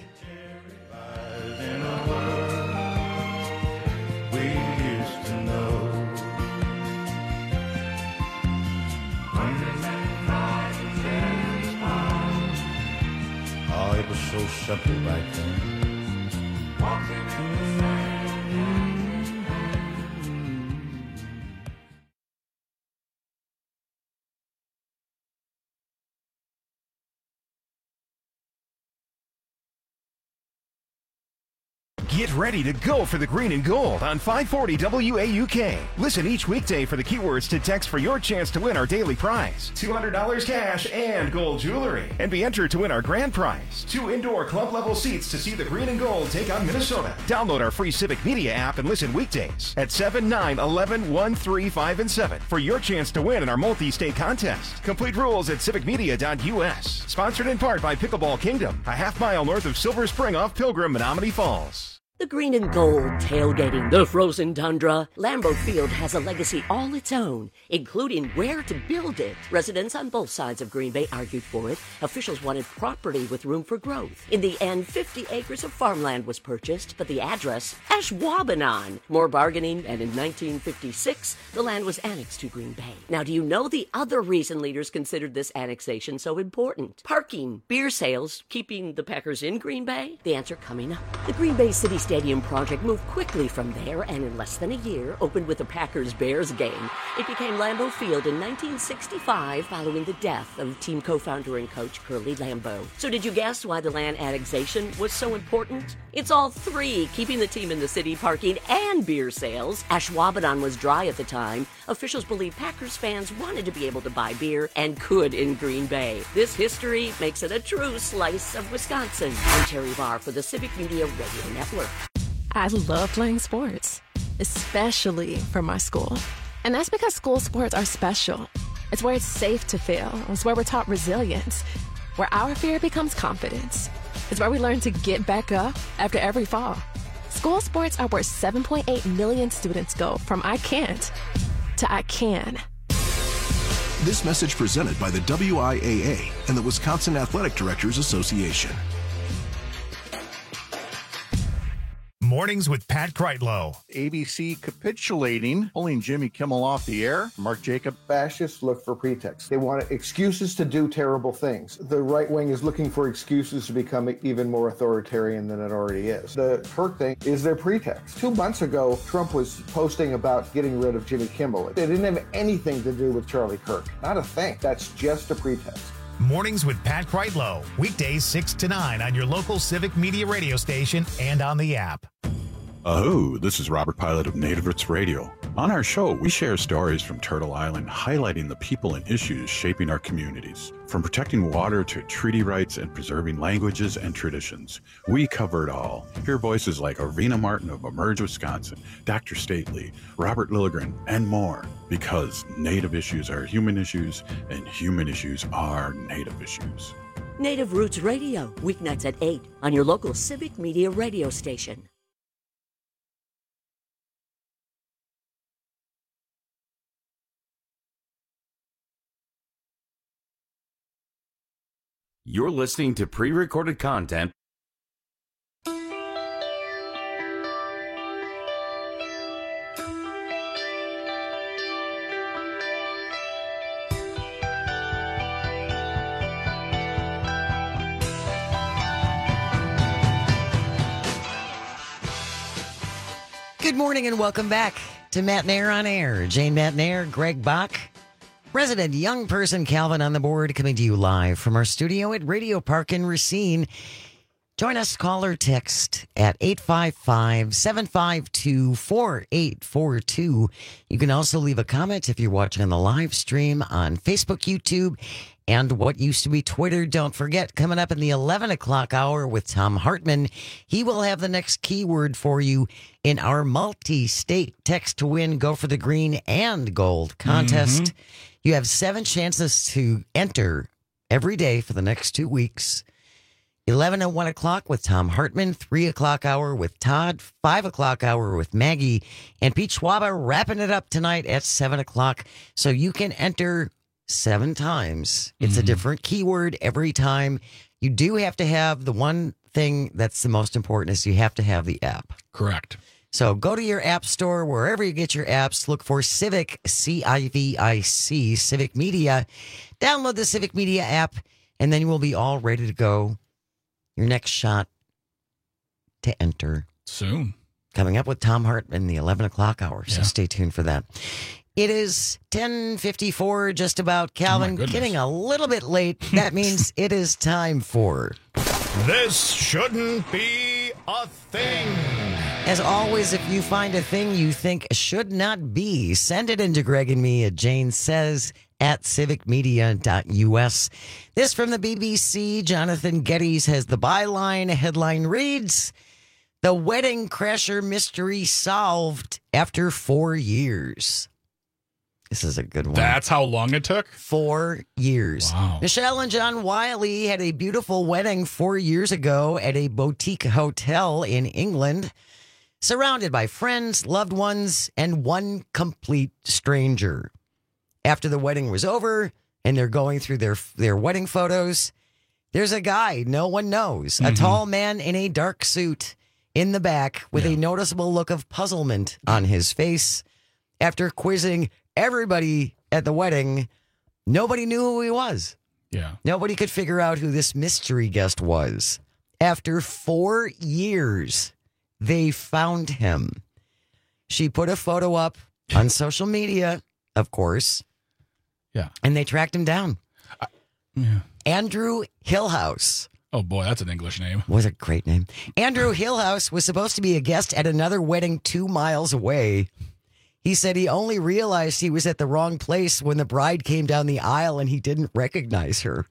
Oh, it was so simple back then. Get ready to go for the green and gold on 540 WAUK. Listen each weekday for the keywords to text for your chance to win our daily prize, $200 cash and gold jewelry, and be entered to win our grand prize, 2 indoor club-level seats to see the green and gold take on Minnesota. Download our free Civic Media app and listen weekdays at 7, 9, 11, 1, 3, 5, and 7 for your chance to win in our multi-state contest. Complete rules at civicmedia.us. Sponsored in part by Pickleball Kingdom, a half-mile north of Silver Spring off Pilgrim, Menominee Falls. The green and gold tailgating, the frozen tundra. Lambeau Field has a legacy all its own, including where to build it. Residents on both sides of Green Bay argued for it. Officials wanted property with room for growth. In the end, 50 acres of farmland was purchased, but the address, Ashwaubenon. More bargaining, and in 1956, the land was annexed to Green Bay. Now, do you know the other reason leaders considered this annexation so important? Parking, beer sales, keeping the Packers in Green Bay? The answer coming up. The Green Bay City Stadium project moved quickly from there and in less than a year opened with the Packers-Bears game. It became Lambeau Field in 1965 following the death of team co-founder and coach Curly Lambeau. So did you guess why the land annexation was so important? It's all three, keeping the team in the city, parking, and beer sales. Ashwaubenon was dry at the time. Officials believe Packers fans wanted to be able to buy beer and could in Green Bay. This history makes it a true slice of Wisconsin. I'm Terry Barr for the Civic Media Radio Network. I love playing sports, especially for my school. And that's because school sports are special. It's where it's safe to fail. It's where we're taught resilience, where our fear becomes confidence. It's where we learn to get back up after every fall. School sports are where 7.8 million students go from I can't to I can. This message presented by the WIAA and the Wisconsin Athletic Directors Association. Mornings with Pat Kreitlow. ABC capitulating, pulling Jimmy Kimmel off the air. Mark Jacob. Fascists look for pretexts. They want excuses to do terrible things. The right wing is looking for excuses to become even more authoritarian than it already is. The Kirk thing is their pretext. 2 months ago, Trump was posting about getting rid of Jimmy Kimmel. It didn't have anything to do with Charlie Kirk. Not a thing. That's just a pretext. Mornings with Pat Kreitlow. Weekdays 6 to 9 on your local Civic Media radio station and on the app. Oh, this is Robert Pilot of Native Roots Radio. On our show, we share stories from Turtle Island, highlighting the people and issues shaping our communities. From protecting water to treaty rights and preserving languages and traditions, we cover it all. Hear voices like Arvina Martin of Emerge Wisconsin, Dr. Stately, Robert Lilligren, and more. Because Native issues are human issues, and human issues are Native issues. Native Roots Radio, weeknights at 8 on your local Civic Media radio station. You're listening to pre-recorded content. Good morning and welcome back to Matt Nair on Air. Jane Matt Nair, Greg Bach, resident young person Calvin on the board, coming to you live from our studio at Radio Park in Racine. Join us, call or text at 855-752-4842. You can also leave a comment if you're watching on the live stream on Facebook, YouTube, and what used to be Twitter. Don't forget, coming up in the 11 o'clock hour with Tom Hartman, he will have the next keyword for you in our multi-state text to win, go for the green and gold contest. Mm-hmm. You have 7 chances to enter every day for the next 2 weeks. 11 and 1 o'clock with Tom Hartman, 3 o'clock hour with Todd, 5 o'clock hour with Maggie, and Pete Schwaba wrapping it up tonight at 7 o'clock. So you can enter 7 times. It's a different keyword every time. You do have to have the one thing that's the most important is you have to have the app. Correct. So go to your app store, wherever you get your apps, look for Civic, C-I-V-I-C, Civic Media. Download the Civic Media app, and then you will be all ready to go. Your next shot to enter. Soon. Coming up with Tom Hartman, the 11 o'clock hour, so stay tuned for that. It is 10:54, just about. Calvin, getting a little bit late. That means it is time for... This shouldn't be a thing. As always, if you find a thing you think should not be, send it into Greg and me at janesays@civicmedia.us. This from the BBC. Jonathan Geddes has the byline. Headline reads, "The Wedding Crasher Mystery Solved After 4 years." This is a good one. That's how long it took? 4 years. Wow. Michelle and John Wiley had a beautiful wedding 4 years ago at a boutique hotel in England, surrounded by friends, loved ones, and one complete stranger. After the wedding was over and they're going through their wedding photos, there's a guy no one knows, a tall man in a dark suit in the back with a noticeable look of puzzlement on his face. After quizzing everybody at the wedding, nobody knew who he was. Yeah. Nobody could figure out who this mystery guest was. After 4 years, they found him. She put a photo up on social media, of course. Yeah. And they tracked him down. Yeah. Andrew Hillhouse. Oh, boy, that's an English name. Was a great name. Andrew Hillhouse was supposed to be a guest at another wedding 2 miles away. He said he only realized he was at the wrong place when the bride came down the aisle and he didn't recognize her.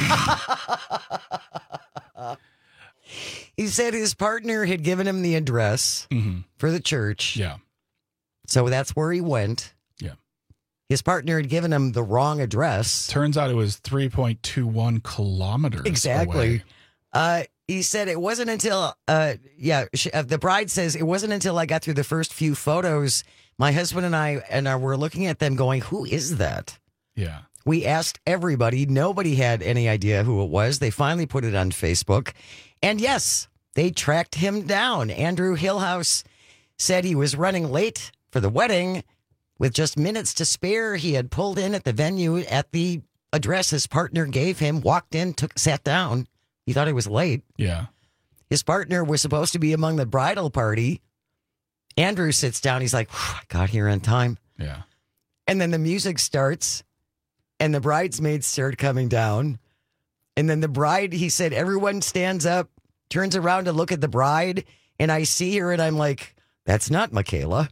He said his partner had given him the address for the church. Yeah. So that's where he went. Yeah. His partner had given him the wrong address. Turns out it was 3.21 kilometers Exactly. away. He said it wasn't until, the bride says, it wasn't until I got through the first few photos, my husband and I were looking at them going, who is that? Yeah. We asked everybody. Nobody had any idea who it was. They finally put it on Facebook. And yes, they tracked him down. Andrew Hillhouse said he was running late for the wedding. With just minutes to spare, he had pulled in at the venue at the address his partner gave him, walked in, sat down. He thought he was late. Yeah. His partner was supposed to be among the bridal party. Andrew sits down. He's like, I got here on time. Yeah. And then the music starts and the bridesmaids start coming down. And then the bride, he said, everyone stands up, turns around to look at the bride. And I see her and I'm like, that's not Michaela.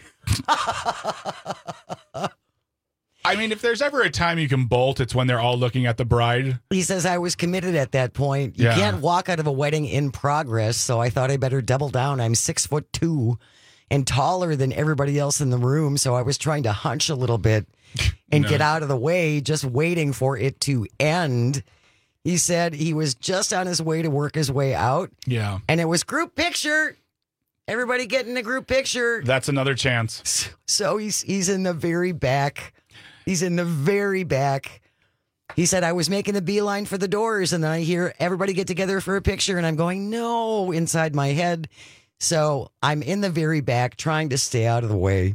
I mean, if there's ever a time you can bolt, it's when they're all looking at the bride. He says, I was committed at that point. You can't walk out of a wedding in progress. So I thought I better double down. I'm 6'2" and taller than everybody else in the room. So I was trying to hunch a little bit and get out of the way, just waiting for it to end. He said he was just on his way to work his way out. Yeah. And it was group picture. Everybody getting a group picture. That's another chance. So he's in the very back. He's in the very back. He said, I was making a beeline for the doors, and then I hear everybody get together for a picture, and I'm going, no, inside my head. So I'm in the very back trying to stay out of the way.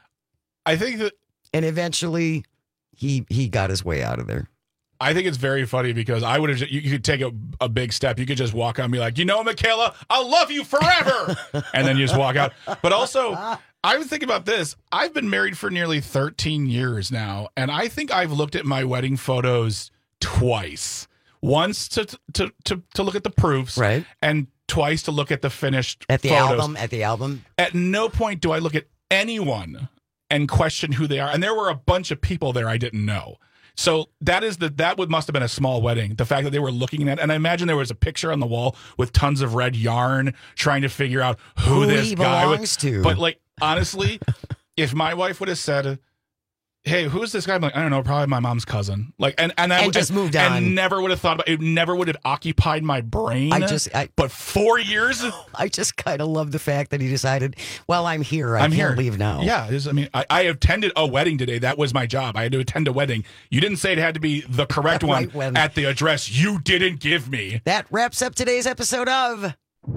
I think that... And eventually, he got his way out of there. I think it's very funny because I would have. You could take a big step. You could just walk out and be like, you know, Michaela, I'll love you forever. And then you just walk out. But also, I was thinking about this. I've been married for nearly 13 years now. And I think I've looked at my wedding photos twice. Once to look at the proofs. Right. And twice to look at the finished At the photos. album. At no point do I look at anyone and question who they are. And there were a bunch of people there I didn't know. So that must have been a small wedding. The fact that they were looking at, and I imagine there was a picture on the wall with tons of red yarn trying to figure out who this he guy belongs to. But like, honestly, if my wife would have said, hey, who's this guy? I'm like, I don't know, probably my mom's cousin. Like, and just moved on. And never would have thought about it. Never would have occupied my brain. But 4 years. I just kind of love the fact that he decided, well, I'm here. I I'm can't here. leave now. Yeah. I attended a wedding today. That was my job. I had to attend a wedding. You didn't say it had to be the correct Right one one. at the address you didn't give me. That wraps up today's episode of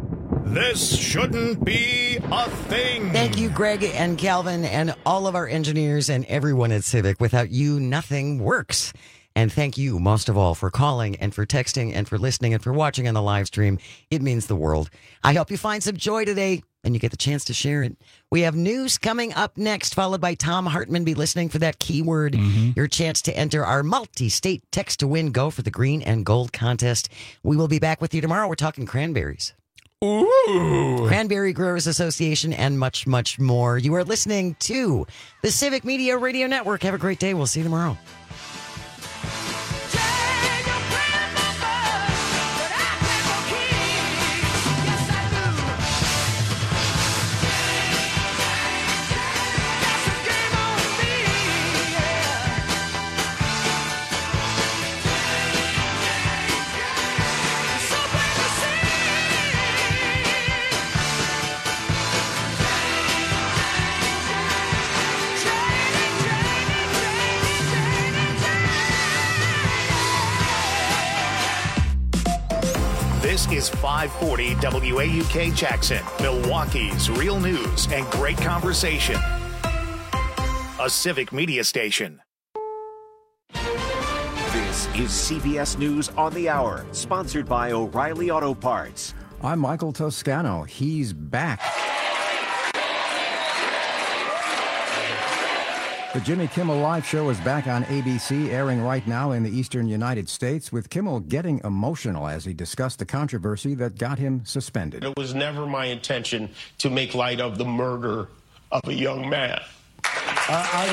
This Shouldn't Be a Thing. Thank you, Greg and Calvin, and all of our engineers and everyone at Civic. Without you, nothing works. And thank you, most of all, for calling and for texting and for listening and for watching on the live stream. It means the world. I hope you find some joy today and you get the chance to share it. We have news coming up next, followed by Tom Hartman. Be listening for that keyword. Your chance to enter our multi-state text to win. Go for the green and gold contest. We will be back with you tomorrow. We're talking cranberries. Ooh. Cranberry Growers Association, and much, much more. You are listening to the Civic Media Radio Network. Have a great day. We'll see you tomorrow. This is 540 WAUK Jackson, Milwaukee's real news and great conversation. A Civic Media station. This is CBS News on the Hour, sponsored by O'Reilly Auto Parts. I'm Michael Toscano. He's back. The Jimmy Kimmel Live Show is back on ABC, airing right now in the eastern United States, with Kimmel getting emotional as he discussed the controversy that got him suspended. It was never my intention to make light of the murder of a young man. I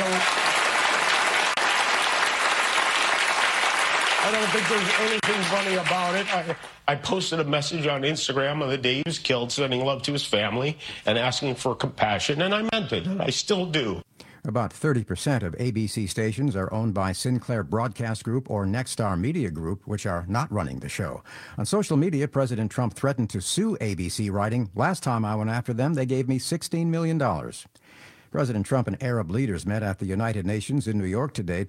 don't think there's anything funny about it. I posted a message on Instagram on the day he was killed, sending love to his family and asking for compassion, and I meant it, and I still do. About 30% of ABC stations are owned by Sinclair Broadcast Group or Nexstar Media Group, which are not running the show. On social media, President Trump threatened to sue ABC, writing, "Last time I went after them, they gave me $16 million. President Trump and Arab leaders met at the United Nations in New York today